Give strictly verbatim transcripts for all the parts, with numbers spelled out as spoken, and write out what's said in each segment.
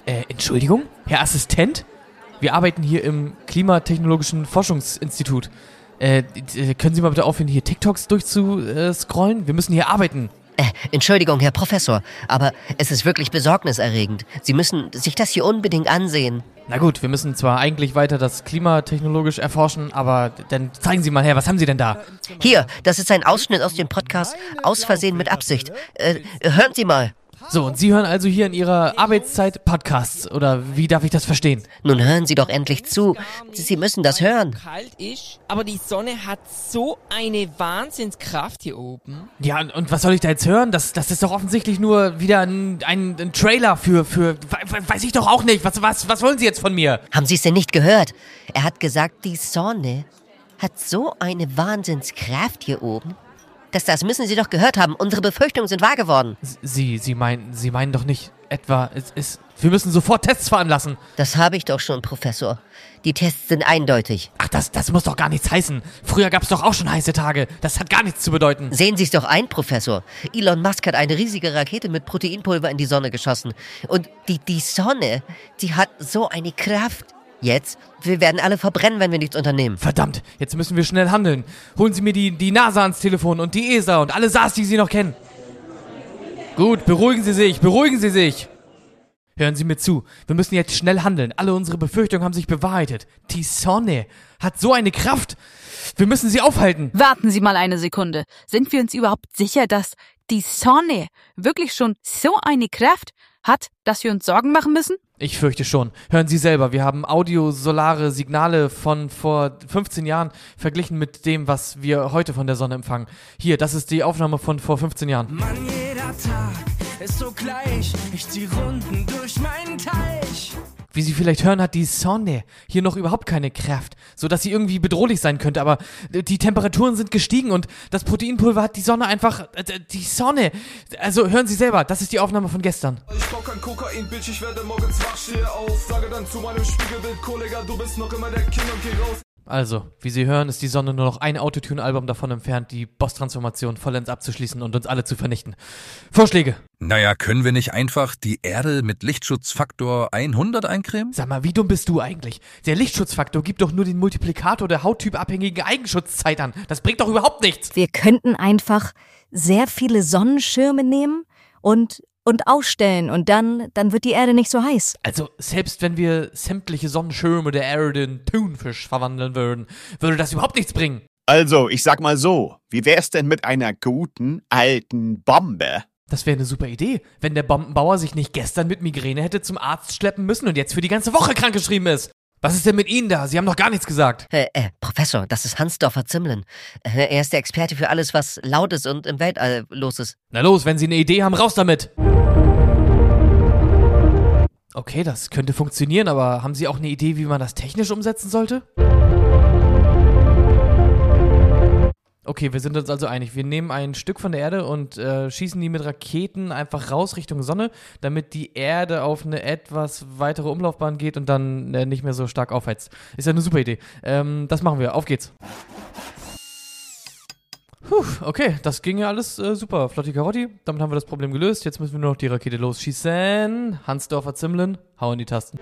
Äh, Entschuldigung, Herr Assistent? Wir arbeiten hier im Klimatechnologischen Forschungsinstitut. Äh, d- können Sie mal bitte aufhören, hier TikToks durchzuscrollen? Wir müssen hier arbeiten. Äh, Entschuldigung, Herr Professor, aber es ist wirklich besorgniserregend. Sie müssen sich das hier unbedingt ansehen. Na gut, wir müssen zwar eigentlich weiter das klimatechnologisch erforschen, aber dann zeigen Sie mal her, was haben Sie denn da? Hier, das ist ein Ausschnitt aus dem Podcast Aus Versehen mit Absicht. Äh, hören Sie mal. So, und Sie hören also hier in Ihrer Arbeitszeit Podcasts, oder wie darf ich das verstehen? Nun hören Sie doch endlich zu. Sie müssen das hören. Kalt ist, aber die Sonne hat so eine Wahnsinnskraft hier oben. Ja, und, und was soll ich da jetzt hören? Das, das ist doch offensichtlich nur wieder ein, ein, ein Trailer für, für, we- weiß ich doch auch nicht. Was, was, was wollen Sie jetzt von mir? Haben Sie es denn nicht gehört? Er hat gesagt, die Sonne hat so eine Wahnsinnskraft hier oben. Das, das müssen Sie doch gehört haben. Unsere Befürchtungen sind wahr geworden. Sie, Sie meinen, Sie meinen doch nicht etwa, es ist, wir müssen sofort Tests veranlassen. Das habe ich doch schon, Professor. Die Tests sind eindeutig. Ach, das, das muss doch gar nichts heißen. Früher gab's doch auch schon heiße Tage. Das hat gar nichts zu bedeuten. Sehen Sie es doch ein, Professor. Elon Musk hat eine riesige Rakete mit Proteinpulver in die Sonne geschossen. Und die, die Sonne, die hat so eine Kraft. Jetzt, wir werden alle verbrennen, wenn wir nichts unternehmen. Verdammt, jetzt müssen wir schnell handeln. Holen Sie mir die, die NASA ans Telefon und die E S A und alle S A S, die Sie noch kennen. Gut, beruhigen Sie sich, beruhigen Sie sich. Hören Sie mir zu, wir müssen jetzt schnell handeln. Alle unsere Befürchtungen haben sich bewahrheitet. Die Sonne hat so eine Kraft. Wir müssen sie aufhalten. Warten Sie mal eine Sekunde. Sind wir uns überhaupt sicher, dass die Sonne wirklich schon so eine Kraft hat, dass wir uns Sorgen machen müssen? Ich fürchte schon. Hören Sie selber, wir haben audiosolare Signale von vor fünfzehn Jahren verglichen mit dem, was wir heute von der Sonne empfangen. Hier, das ist die Aufnahme von vor fünfzehn Jahren. Mann, jeder Tag ist so gleich. Ich zieh Runden durch meinen Teich. Wie Sie vielleicht hören, hat die Sonne hier noch überhaupt keine Kraft, sodass sie irgendwie bedrohlich sein könnte, aber die Temperaturen sind gestiegen und das Proteinpulver hat die Sonne einfach, äh, die Sonne, also hören Sie selber, das ist die Aufnahme von gestern. Ich brauch kein Kokain, Bitch, ich werde morgens wach, stehe auf. Sage dann zu meinem Spiegelbild, Kollege, du bist noch immer der King und geh raus. Also, wie Sie hören, ist die Sonne nur noch ein Autotune-Album davon entfernt, die Boss-Transformation vollends abzuschließen und uns alle zu vernichten. Vorschläge? Naja, können wir nicht einfach die Erde mit Lichtschutzfaktor hundert eincremen? Sag mal, wie dumm bist du eigentlich? Der Lichtschutzfaktor gibt doch nur den Multiplikator der hauttypabhängigen Eigenschutzzeit an. Das bringt doch überhaupt nichts. Wir könnten einfach sehr viele Sonnenschirme nehmen und, und ausstellen und dann, dann wird die Erde nicht so heiß. Also, selbst wenn wir sämtliche Sonnenschirme der Erde in Thunfisch verwandeln würden, würde das überhaupt nichts bringen. Also, ich sag mal so, wie wär's denn mit einer guten, alten Bombe? Das wäre eine super Idee, wenn der Bombenbauer sich nicht gestern mit Migräne hätte zum Arzt schleppen müssen und jetzt für die ganze Woche krankgeschrieben ist. Was ist denn mit Ihnen da? Sie haben doch gar nichts gesagt. Äh, äh, Professor, das ist Hansdorfer Zimmermann. Äh, er ist der Experte für alles, was laut ist und im Weltall los ist. Na los, wenn Sie eine Idee haben, raus damit. Okay, das könnte funktionieren, aber haben Sie auch eine Idee, wie man das technisch umsetzen sollte? Okay, wir sind uns also einig. Wir nehmen ein Stück von der Erde und äh, schießen die mit Raketen einfach raus Richtung Sonne, damit die Erde auf eine etwas weitere Umlaufbahn geht und dann äh, nicht mehr so stark aufheizt. Ist ja eine super Idee. Ähm, das machen wir. Auf geht's. Puh, okay, das ging ja alles äh, super. Flotti Karotti, damit haben wir das Problem gelöst. Jetzt müssen wir nur noch die Rakete losschießen. Hansdorfer Zimmermann, hau in die Tasten.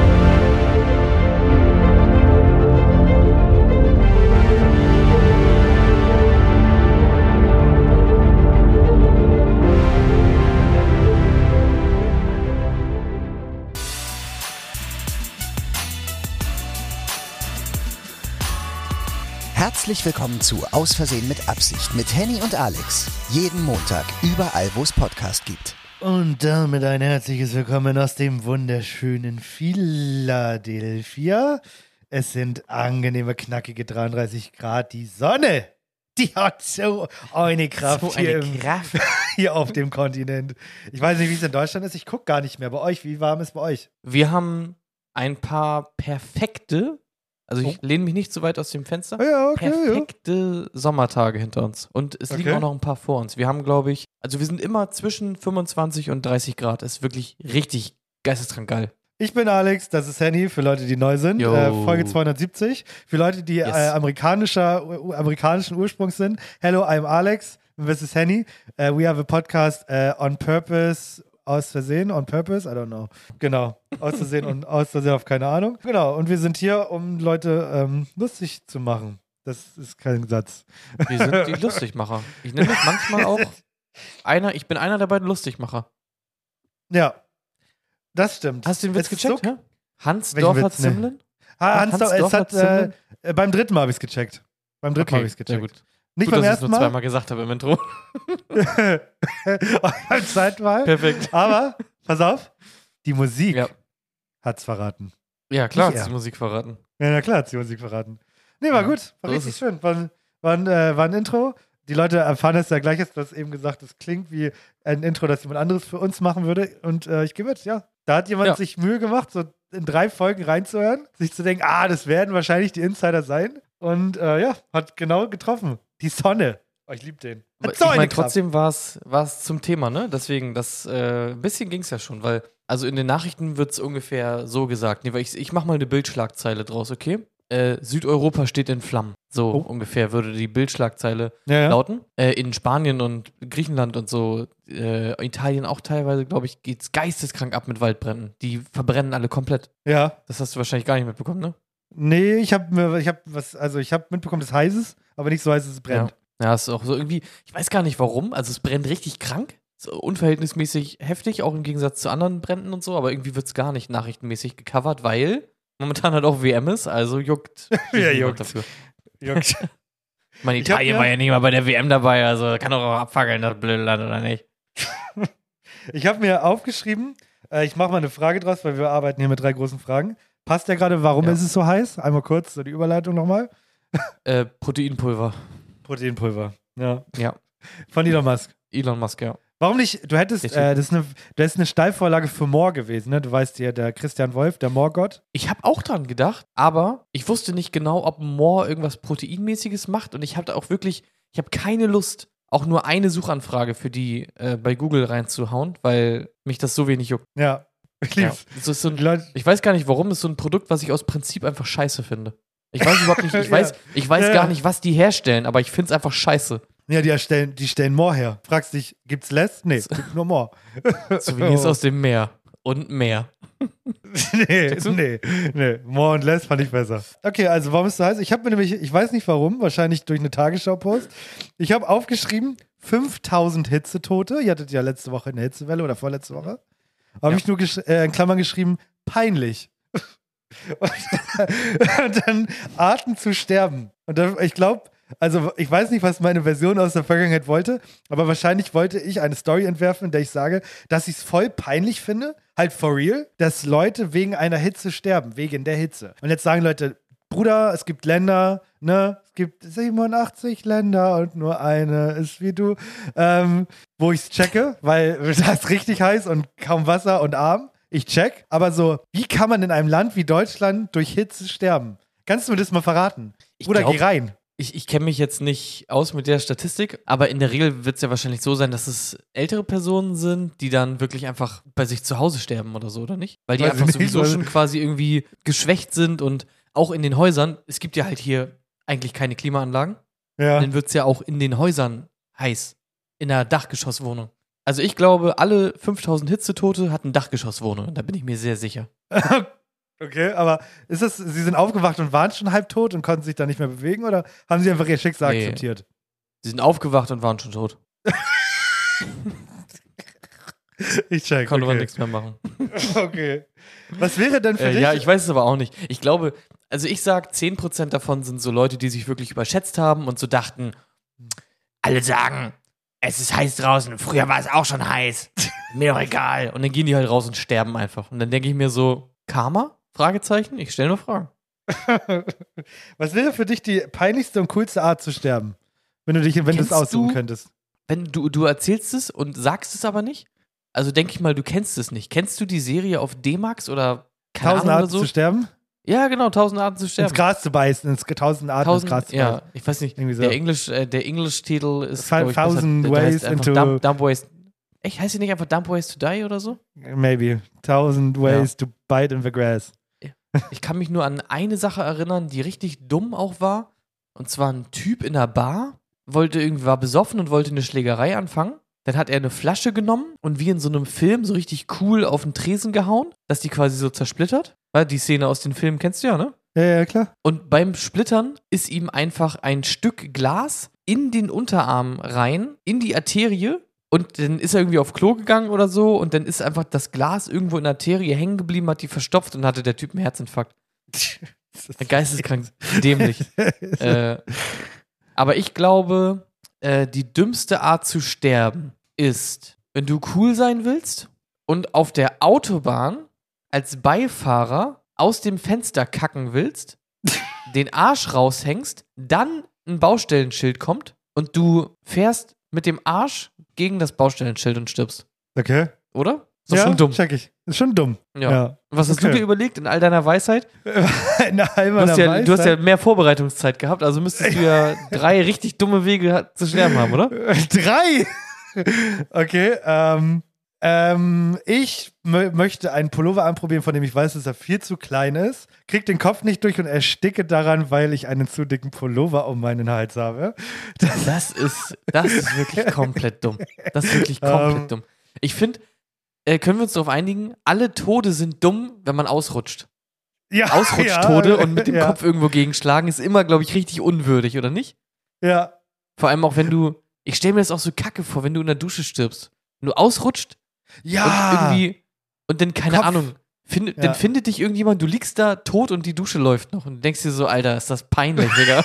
Herzlich willkommen zu Aus Versehen mit Absicht mit Henny und Alex. Jeden Montag, überall wo es Podcast gibt. Und damit ein herzliches Willkommen aus dem wunderschönen Philadelphia. Es sind angenehme, knackige dreiunddreißig Grad. Die Sonne, die hat so eine Kraft, So hier, eine im, Kraft. hier auf dem Kontinent. Ich weiß nicht, wie es in Deutschland ist. Ich gucke gar nicht mehr bei euch. Wie warm ist bei euch? Wir haben ein paar perfekte, also ich Oh. lehne mich nicht so weit aus dem Fenster, Ja, okay, perfekte Sommertage hinter uns. Und es liegen Okay. auch noch ein paar vor uns. Wir haben, glaube ich, also wir sind immer zwischen fünfundzwanzig und dreißig Grad. Ist wirklich richtig geisteskrank geil. Ich bin Alex, das ist Henny, für Leute, die neu sind. Yo. Äh, Folge zweihundertsiebzig. Für Leute, die Yes. äh, amerikanischer, uh, amerikanischen Ursprungs sind. Hello, I'm Alex. This is Henny. Uh, we have a podcast uh, on purpose aus Versehen, on purpose, I don't know. Genau, aus Versehen und aus Versehen auf keine Ahnung. Genau, und wir sind hier, um Leute ähm, lustig zu machen. Das ist kein Satz. Wir sind die Lustigmacher. Ich nenne mich manchmal auch einer, ich bin einer der beiden Lustigmacher. Ja, das stimmt. Hast du den Witz Es ist gecheckt? so- Ja? Hans Welchen Dorfer Witz? Nee. Zimmeln? Ah, Hans, Hans Hans es Dorfer hat, äh, Zimmeln? äh, beim dritten Mal habe ich es gecheckt. Beim dritten Mal habe ich es Sehr gecheckt. gut. Nicht Gut, beim dass ich es ersten nur Mal. zweimal gesagt habe im Intro. beim zweiten Mal. Perfekt. Aber, pass auf, die Musik Ja. hat's verraten. Ja, klar, Nicht hast du er. die Musik verraten. Ja, na klar, hat die Musik verraten. Nee, war Ja, gut. War so ist richtig es. schön. War, ein- war, ein, äh, war ein Intro. Die Leute erfahren es ja gleich, jetzt, du hast eben gesagt, es klingt wie ein Intro, das jemand anderes für uns machen würde. Und äh, ich gebe es, ja. Da hat jemand Ja. sich Mühe gemacht, so in drei Folgen reinzuhören, sich zu denken, ah, das werden wahrscheinlich die Insider sein. Und äh, ja, hat genau getroffen. Die Sonne. Oh, ich liebe den. Hat Ich so eine meine, Kraft. trotzdem war es zum Thema, ne? Deswegen, das äh, ein bisschen ging es ja schon, weil, also in den Nachrichten wird es ungefähr so gesagt. Nee, weil ich, ich mach mal eine Bildschlagzeile draus, okay? Äh, Südeuropa steht in Flammen. So Oh. ungefähr würde die Bildschlagzeile Ja, ja. lauten. Äh, in Spanien und Griechenland und so, äh, Italien auch teilweise, glaube ich, geht's geisteskrank ab mit Waldbränden. Die verbrennen alle komplett. Ja. Das hast du wahrscheinlich gar nicht mitbekommen, ne? Nee, ich habe mir, ich habe was, also ich habe mitbekommen, dass es heiß ist, aber nicht so heiß, dass es brennt. Ja. Ja, ist auch so irgendwie, ich weiß gar nicht warum, also es brennt richtig krank, so unverhältnismäßig heftig, auch im Gegensatz zu anderen Bränden und so, aber irgendwie wird es gar nicht nachrichtenmäßig gecovert, weil momentan halt auch W M ist, also juckt. Ja, niemand juckt. Dafür. Juckt. Ich meine, Ich hab Italien mir- war ja nicht mal bei der W M dabei, also kann doch auch abfackeln, das blöde Land, oder nicht? Ich habe mir aufgeschrieben, äh, ich mache mal eine Frage draus, weil wir arbeiten hier mit drei großen Fragen. Passt ja gerade, warum Ja. ist es so heiß? Einmal kurz so die Überleitung nochmal. Äh, Proteinpulver. Proteinpulver. Ja. Ja. Von Elon Musk. Elon Musk, ja. Warum nicht? Du hättest, Richtig. äh, das, ist eine, das ist eine Steilvorlage für Moore gewesen, ne? Du weißt ja, der Christian Wolf, der Moorgott. Ich habe auch dran gedacht, aber ich wusste nicht genau, ob Moore irgendwas Proteinmäßiges macht und ich hatte auch wirklich, ich habe keine Lust, auch nur eine Suchanfrage für die äh, bei Google reinzuhauen, weil mich das so wenig juckt. Ja. Ich Ja. lieb's. Das ist so ein, Die Leute, ich weiß gar nicht, warum, das ist so ein Produkt, was ich aus Prinzip einfach scheiße finde. Ich weiß überhaupt nicht, ich Ja. weiß, ich weiß Ja, gar ja. nicht, was die herstellen, aber ich finde es einfach scheiße. ja, die stellen, die stellen Moore her. Fragst dich, gibt's less? Nee, gibt nur Moore. Souvenirs aus dem Meer und Meer. nee, Checkst du? nee, nee. More und less fand ich besser. Okay, also warum ist es so heiß? Ich habe mir nämlich, ich weiß nicht warum, wahrscheinlich durch eine Tagesschau-Post. Ich habe aufgeschrieben, fünftausend Hitzetote. Ihr hattet ja letzte Woche eine Hitzewelle oder vorletzte Woche. Habe Ja. ich nur gesch- äh, in Klammern geschrieben, peinlich. und, und dann Arten zu sterben. Und dann, ich glaube, also ich weiß nicht, was meine Version aus der Vergangenheit wollte, aber wahrscheinlich wollte ich eine Story entwerfen, in der ich sage, dass ich es voll peinlich finde, halt for real, dass Leute wegen einer Hitze sterben, wegen der Hitze. Und jetzt sagen Leute, Bruder, es gibt Länder, ne, es gibt siebenundachtzig Länder und nur eine ist wie du, ähm, wo ich es checke, weil da ist richtig heiß und kaum Wasser und arm. Ich check, aber so, wie kann man in einem Land wie Deutschland durch Hitze sterben? Kannst du mir das mal verraten? Ich Bruder, glaub- geh rein. Ich, ich kenne mich jetzt nicht aus mit der Statistik, aber in der Regel wird es ja wahrscheinlich so sein, dass es ältere Personen sind, die dann wirklich einfach bei sich zu Hause sterben oder so, oder nicht? Weil die Weiß einfach ich nicht, sowieso weil- schon quasi irgendwie geschwächt sind und auch in den Häusern, es gibt ja halt hier eigentlich keine Klimaanlagen, Ja. dann wird es ja auch in den Häusern heiß, in einer Dachgeschosswohnung. Also ich glaube, alle fünftausend Hitzetote hatten Dachgeschosswohnungen, da bin ich mir sehr sicher. Okay, aber ist das, sie sind aufgewacht und waren schon halb tot und konnten sich da nicht mehr bewegen oder haben sie einfach ihr Schicksal Nee. akzeptiert? Sie sind aufgewacht und waren schon tot. Ich check. Konnte man okay. nichts mehr machen. Okay. Was wäre denn für Äh, dich? ja, ich weiß es aber auch nicht. Ich glaube, also ich sag, zehn Prozent davon sind so Leute, die sich wirklich überschätzt haben und so dachten, alle sagen, es ist heiß draußen, früher war es auch schon heiß, mir doch egal. Und dann gehen die halt raus und sterben einfach. Und dann denke ich mir so, Karma? Fragezeichen? Ich stelle nur Fragen. Was wäre für dich die peinlichste und coolste Art zu sterben? Wenn du dich, wenn du es Kennst aussuchen du- könntest. Wenn du, du erzählst es und sagst es aber nicht, also denke ich mal, du kennst es nicht. Kennst du die Serie auf D-Max oder keine Tausend Ahnung Arten oder so? zu sterben? Ja, genau, tausend Arten zu sterben. Ins Gras zu beißen, ins tausend Arten ins Gras Tausend, zu ja, beißen. ich weiß nicht, Irgendwie so. der Englisch, äh, der Englisch-Titel ist Five glaub ich, besser. thousand Der- der heißt ways einfach into- Dumb, Dumb Ways. Echt, heißt die nicht einfach Dumb Ways to Die oder so? Maybe. Thousand ways to bite in the grass. Ich kann mich nur an eine Sache erinnern, die richtig dumm auch war. Und zwar ein Typ in einer Bar, wollte irgendwie, war besoffen und wollte eine Schlägerei anfangen. Dann hat er eine Flasche genommen und wie in so einem Film so richtig cool auf den Tresen gehauen, dass die quasi so zersplittert. Weil die Szene aus den Filmen kennst du ja, ne? Ja, ja, klar. Und beim Splittern ist ihm einfach ein Stück Glas in den Unterarm rein, in die Arterie. Und dann ist er irgendwie auf Klo gegangen oder so. Und dann ist einfach das Glas irgendwo in der Arterie hängen geblieben, hat die verstopft und hatte der Typ einen Herzinfarkt. Geisteskrank, dämlich. äh, aber ich glaube, äh, die dümmste Art zu sterben ist, wenn du cool sein willst und auf der Autobahn als Beifahrer aus dem Fenster kacken willst, den Arsch raushängst, dann ein Baustellenschild kommt und du fährst mit dem Arsch gegen das Baustellenschild und stirbst. Okay. Oder? Ist doch ja, schon dumm. check ich. Ist schon dumm. Ja. ja. Was hast okay. du dir überlegt in all deiner Weisheit? in all meiner du, hast ja, Weisheit? du hast ja mehr Vorbereitungszeit gehabt, also müsstest du ja drei richtig dumme Wege zu sterben haben, oder? Drei? Okay, ähm, ähm, ich m- möchte einen Pullover anprobieren, von dem ich weiß, dass er viel zu klein ist, krieg den Kopf nicht durch und ersticke daran, weil ich einen zu dicken Pullover um meinen Hals habe. Das, das ist, das ist wirklich komplett dumm. Das ist wirklich komplett um, dumm. Ich finde, äh, können wir uns darauf einigen, alle Tode sind dumm, wenn man ausrutscht. Ja, Ausrutschtode ja, und mit dem ja. Kopf irgendwo gegenschlagen ist immer, glaube ich, richtig unwürdig, oder nicht? Ja. Vor allem auch, wenn du, ich stelle mir das auch so kacke vor, wenn du in der Dusche stirbst. Wenn du ausrutscht ja. und irgendwie, und dann, keine Kopf. Ahnung, find, Ja. dann findet dich irgendjemand, du liegst da tot und die Dusche läuft noch und du denkst dir so, Alter, ist das peinlich, Digga.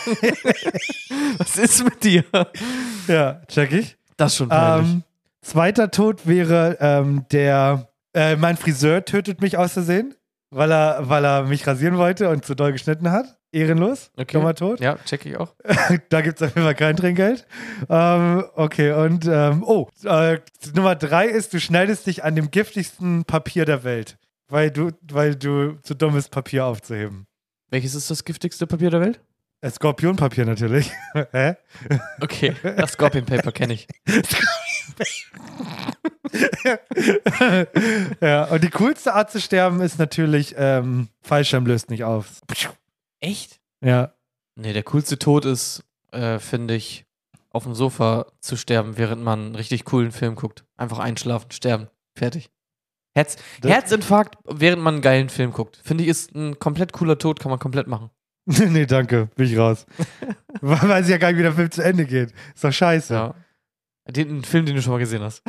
Was ist mit dir? Ja, check ich. Das ist schon peinlich. Ähm, zweiter Tod wäre ähm, der, äh, mein Friseur tötet mich aus Versehen, weil er, weil er mich rasieren wollte und zu doll geschnitten hat. Ehrenlos. Okay. Nummer tot. Ja, check ich auch. Da gibt es auf jeden Fall kein Trinkgeld. Ähm, okay, und ähm, oh, äh, Nummer drei ist, du schneidest dich an dem giftigsten Papier der Welt, weil du, weil du zu dumm bist, Papier aufzuheben. Welches ist das giftigste Papier der Welt? Äh, Skorpionpapier natürlich. Hä? Okay, das Scorpion Paper kenne ich. Ja, und die coolste Art zu sterben ist natürlich, ähm, Fallschirm löst nicht auf. Echt? Ja. Nee, der coolste Tod ist, äh, finde ich, auf dem Sofa zu sterben, während man einen richtig coolen Film guckt. Einfach einschlafen, sterben. Fertig. Herz, Herzinfarkt, während man einen geilen Film guckt. Finde ich, ist ein komplett cooler Tod, kann man komplett machen. Nee, danke, bin ich raus. Weiß ich ja gar nicht, wie der Film zu Ende geht. Ist doch scheiße. Ja. Den Film, den du schon mal gesehen hast.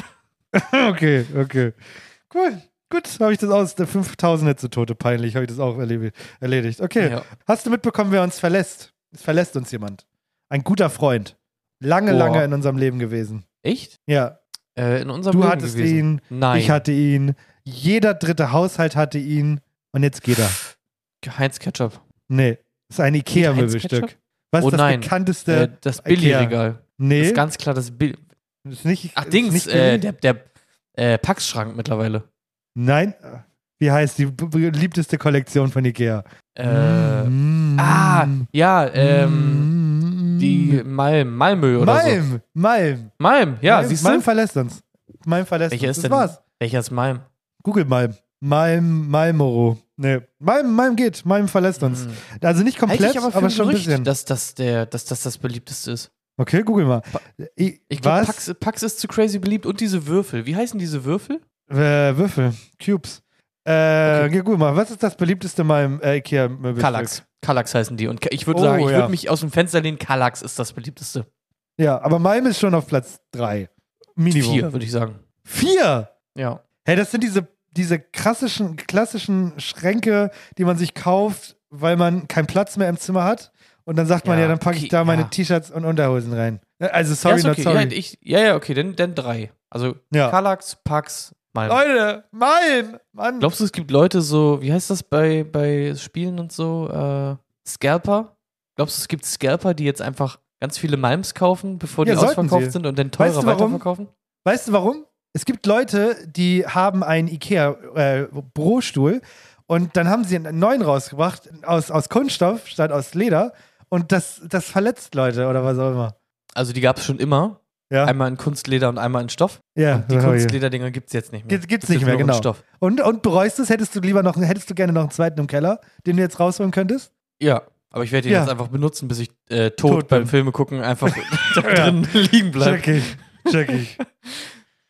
Okay, okay. Cool. Gut, habe ich das aus. Der fünftausend letzte Tote, peinlich, habe ich das auch erledigt. Okay. Ja. Hast du mitbekommen, wer uns verlässt? Es verlässt uns jemand. Ein guter Freund. Lange, Boah. lange in unserem Leben gewesen. Echt? Ja. Äh, in unserem du Leben hattest gewesen. ihn, Nein. ich hatte ihn, jeder dritte Haushalt hatte ihn und jetzt geht er. Heinz Ketchup. Nee, das ist ein Ikea-Möbelstück. Was ist oh das nein. bekannteste? Äh, das Billy-Regal. Nee. Das ist ganz klar das Billy. Das ist nicht, Ach, ist Dings, nicht äh, der, der äh, Pax-Schrank mittlerweile. Nein. Wie heißt die beliebteste Kollektion von Ikea? Äh, mm. Ah, ja, ähm, mm. die Malm, Malmö oder Malm, so. Malm. Malm, ja, Malm, siehst du? Malm verlässt uns. Malm verlässt Welcher uns. ist Das denn, war's. Welcher ist Malm? Google Malm. Malm, Malmoro. Nee, Malm, Malm geht. Malm verlässt uns. Mm. Also nicht komplett, Halte ich aber, für aber schon ein Gerücht, bisschen. Dass das, der, dass das das beliebteste ist. Okay, google mal. Ich, ich glaube, Pax, Pax ist zu crazy beliebt und diese Würfel. Wie heißen diese Würfel? Äh, Würfel. Cubes. Äh, okay. Ja, guck mal, was ist das beliebteste mal im äh, Ikea-Möbelstück? Kallax. Kallax heißen die. Und ich würde oh, sagen, ich ja. würde mich aus dem Fenster lehnen, Kallax ist das beliebteste. Ja, aber Malm ist schon auf Platz drei. Minimum. Vier, würde ich sagen. Vier? Ja. Hey, das sind diese, diese klassischen, klassischen Schränke, die man sich kauft, weil man keinen Platz mehr im Zimmer hat. Und dann sagt man, ja, ja dann packe ich okay, da meine ja. T-Shirts und Unterhosen rein. Also, sorry, ja, not okay. sorry. Ja, ich, ja, ja, okay, dann, dann drei. Also, ja. Kallax, Pax, Malm. Leute, Malm! Mann! Glaubst du, es gibt Leute so, wie heißt das bei, bei Spielen und so? Äh, Scalper? Glaubst du, es gibt Scalper, die jetzt einfach ganz viele Malms kaufen, bevor die ja, ausverkauft sie. sind und dann teurer weißt du, weiterverkaufen? Weißt du warum? Es gibt Leute, die haben einen Ikea-Bürostuhl äh, und dann haben sie einen neuen rausgebracht aus, aus Kunststoff statt aus Leder und das, das verletzt Leute oder was auch immer. Also die gab es schon immer. Ja. Einmal in Kunstleder und einmal in Stoff. Ja, und die Kunstlederdinger gibt es jetzt nicht mehr. Gibt, gibt's nicht mehr, genau. Stoff. Und, und bereust du es? Hättest du lieber noch, hättest du gerne noch einen zweiten im Keller, den du jetzt rausholen könntest? Ja, aber ich werde ihn ja. jetzt einfach benutzen, bis ich äh, tot, tot beim bin. Filme gucken einfach da drin ja. liegen bleibe. Check ich, check ich.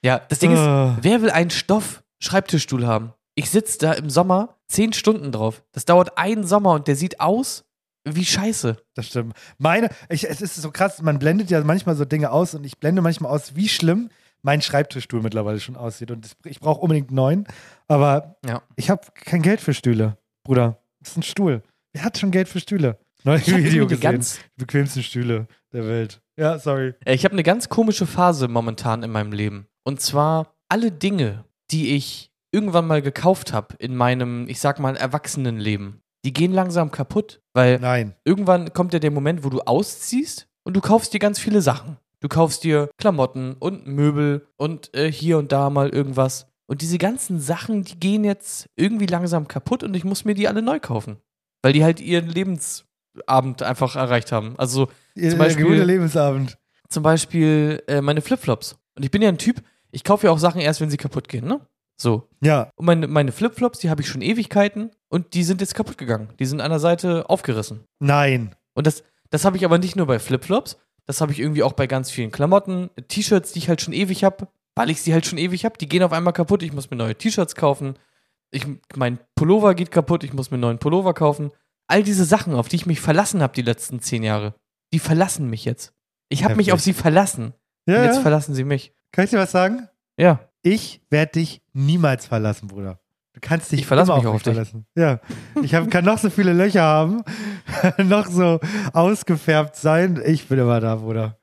Ja, das Ding Ah. ist, wer will einen Stoff-Schreibtischstuhl haben? Ich sitze da im Sommer zehn Stunden drauf. Das dauert einen Sommer und der sieht aus wie Scheiße. Das stimmt. Meine, ich, es ist so krass, man blendet ja manchmal so Dinge aus und ich blende manchmal aus, wie schlimm mein Schreibtischstuhl mittlerweile schon aussieht. Und das, ich brauche unbedingt einen neuen, aber Ja. ich habe kein Geld für Stühle, Bruder. Das ist ein Stuhl. Wer hat schon Geld für Stühle? Neues Ich hab Video irgendwie gesehen. ganz- Die bequemsten Stühle der Welt. Ja, sorry. Äh, Ich habe eine ganz komische Phase momentan in meinem Leben. Und zwar alle Dinge, die ich irgendwann mal gekauft habe in meinem, ich sag mal, Erwachsenenleben, die gehen langsam kaputt. Weil Nein. irgendwann kommt ja der Moment, wo du ausziehst und du kaufst dir ganz viele Sachen. Du kaufst dir Klamotten und Möbel und äh, hier und da mal irgendwas. Und diese ganzen Sachen, die gehen jetzt irgendwie langsam kaputt und ich muss mir die alle neu kaufen. Weil die halt ihren Lebensabend einfach erreicht haben. Also Ihr, zum der Beispiel, gute Lebensabend. zum Beispiel äh, meine Flipflops. Und ich bin ja ein Typ, ich kaufe ja auch Sachen erst, wenn sie kaputt gehen, ne? So. Ja. Und meine, meine Flipflops, die habe ich schon Ewigkeiten und die sind jetzt kaputt gegangen. Die sind an der Seite aufgerissen. Nein. Und das, das habe ich aber nicht nur bei Flipflops, das habe ich irgendwie auch bei ganz vielen Klamotten, T-Shirts, die ich halt schon ewig habe, weil ich sie halt schon ewig habe, die gehen auf einmal kaputt, ich muss mir neue T-Shirts kaufen, ich, mein Pullover geht kaputt, ich muss mir einen neuen Pullover kaufen. All diese Sachen, auf die ich mich verlassen habe die letzten zehn Jahre, die verlassen mich jetzt. Ich habe mich Heftig. auf sie verlassen. Ja, und jetzt ja. verlassen sie mich. Kann ich dir was sagen? Ja. Ich werde dich niemals verlassen, Bruder. Du kannst dich Ich verlasse immer mich auch auf dich. verlassen. Ja. Ich hab, kann noch so viele Löcher haben, noch so ausgefärbt sein. Ich bin immer da, Bruder.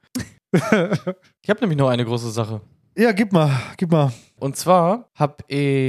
Ich habe nämlich noch eine große Sache. Ja, gib mal, gib mal. Und zwar habe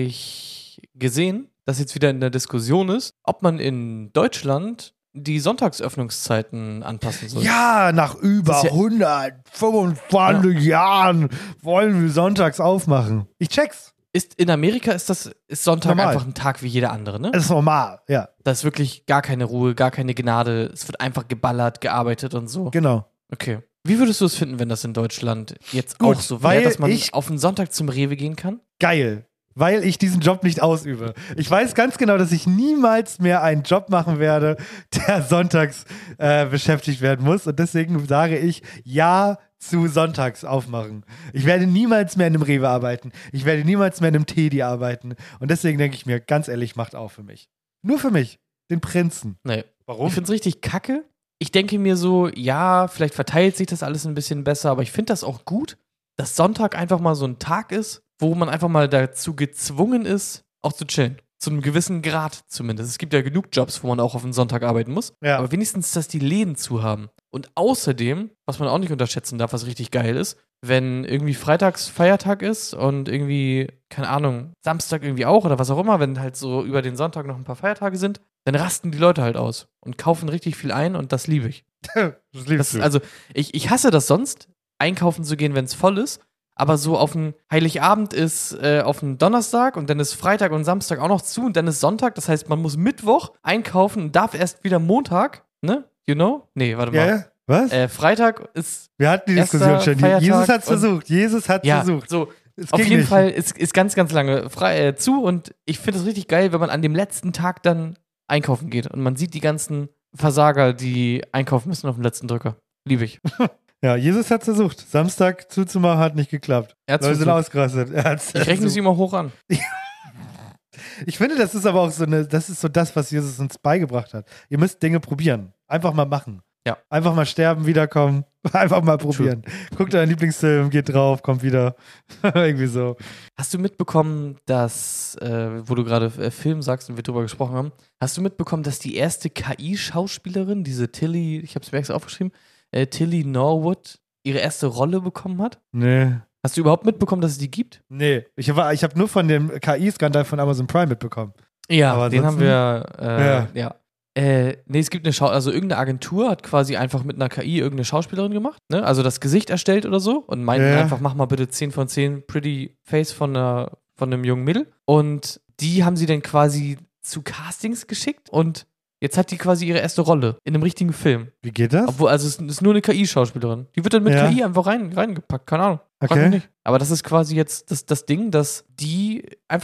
ich gesehen, dass jetzt wieder in der Diskussion ist, ob man in Deutschland die Sonntagsöffnungszeiten anpassen soll. Ja, nach über Das ist ja- hundertfünfundzwanzig Jahren wollen wir sonntags aufmachen. Ich check's. Ist, in Amerika ist das ist Sonntag Normal. einfach ein Tag wie jeder andere, ne? Das ist normal, ja. Da ist wirklich gar keine Ruhe, gar keine Gnade. Es wird einfach geballert, gearbeitet und so. Genau. Okay. Wie würdest du es finden, wenn das in Deutschland jetzt Gut, auch so weil wäre, dass man ich- auf den Sonntag zum Rewe gehen kann? Geil. Weil ich diesen Job nicht ausübe. Ich weiß ganz genau, dass ich niemals mehr einen Job machen werde, der sonntags äh, beschäftigt werden muss. Und deswegen sage ich ja zu sonntags aufmachen. Ich werde niemals mehr in einem Rewe arbeiten. Ich werde niemals mehr in einem Teddy arbeiten. Und deswegen denke ich mir, ganz ehrlich, macht auch für mich. Nur für mich. Den Prinzen. Nee. Warum? Ich finde es richtig kacke. Ich denke mir so, ja, vielleicht verteilt sich das alles ein bisschen besser, aber ich finde das auch gut, dass Sonntag einfach mal so ein Tag ist, wo man einfach mal dazu gezwungen ist, auch zu chillen. Zu einem gewissen Grad zumindest. Es gibt ja genug Jobs, wo man auch auf den Sonntag arbeiten muss. Ja. Aber wenigstens, dass die Läden zu haben. Und außerdem, was man auch nicht unterschätzen darf, was richtig geil ist, wenn irgendwie freitags Feiertag ist und irgendwie, keine Ahnung, Samstag irgendwie auch oder was auch immer, wenn halt so über den Sonntag noch ein paar Feiertage sind, dann rasten die Leute halt aus und kaufen richtig viel ein und das liebe ich. Das liebst Das, du. also, ich, ich hasse das sonst, einkaufen zu gehen, wenn es voll ist. Aber so auf den Heiligabend ist äh, auf den Donnerstag und dann ist Freitag und Samstag auch noch zu und dann ist Sonntag. Das heißt, man muss Mittwoch einkaufen und darf erst wieder Montag, ne? You know? Nee, warte ja, mal. ja. Was? Äh, Freitag ist. Wir hatten die erster Diskussion schon. Feiertag Jesus hat's und- versucht. Jesus hat Ja, versucht. so. Es Auf ging jeden nicht. Fall ist, ist ganz, ganz lange frei, äh, zu und ich finde es richtig geil, wenn man an dem letzten Tag dann einkaufen geht und man sieht die ganzen Versager, die einkaufen müssen auf dem letzten Drücker. Liebe ich. Ja, Jesus hat versucht. Samstag zuzumachen, hat nicht geklappt. Er hat's Leute sind versucht. ausgerastet. Er hat's Ich rechne versucht. sie immer hoch an. Ich finde, das ist aber auch so eine, das ist so das, was Jesus uns beigebracht hat. Ihr müsst Dinge probieren. Einfach mal machen. Ja. Einfach mal sterben, wiederkommen. Einfach mal probieren. Guckt euren Lieblingsfilm, geht drauf, kommt wieder. Irgendwie so. Hast du mitbekommen, dass, äh, wo du gerade äh, Film sagst und wir drüber gesprochen haben, hast du mitbekommen, dass die erste K I-Schauspielerin, diese Tilly, ich habe es mir extra aufgeschrieben, äh, Tilly Norwood, ihre erste Rolle bekommen hat? Nee. Hast du überhaupt mitbekommen, dass es die gibt? Nee. Ich habe ich hab nur von dem K I-Skandal von Amazon Prime mitbekommen. Ja, Aber den haben ansonsten- wir, äh, Ja. ja. Äh, nee, es gibt eine Schau also irgendeine Agentur hat quasi einfach mit einer K I irgendeine Schauspielerin gemacht, ne? Also das Gesicht erstellt oder so und meinten Ja. einfach, mach mal bitte zehn von zehn Pretty Face von, einer, von einem jungen Mädel. Und die haben sie dann quasi zu Castings geschickt und jetzt hat die quasi ihre erste Rolle in einem richtigen Film. Wie geht das? Obwohl, also es ist nur eine K I-Schauspielerin. Die wird dann mit Ja. K I einfach rein, reingepackt, keine Ahnung. Frag Okay. mich nicht. Aber das ist quasi jetzt das, das Ding, dass die einfach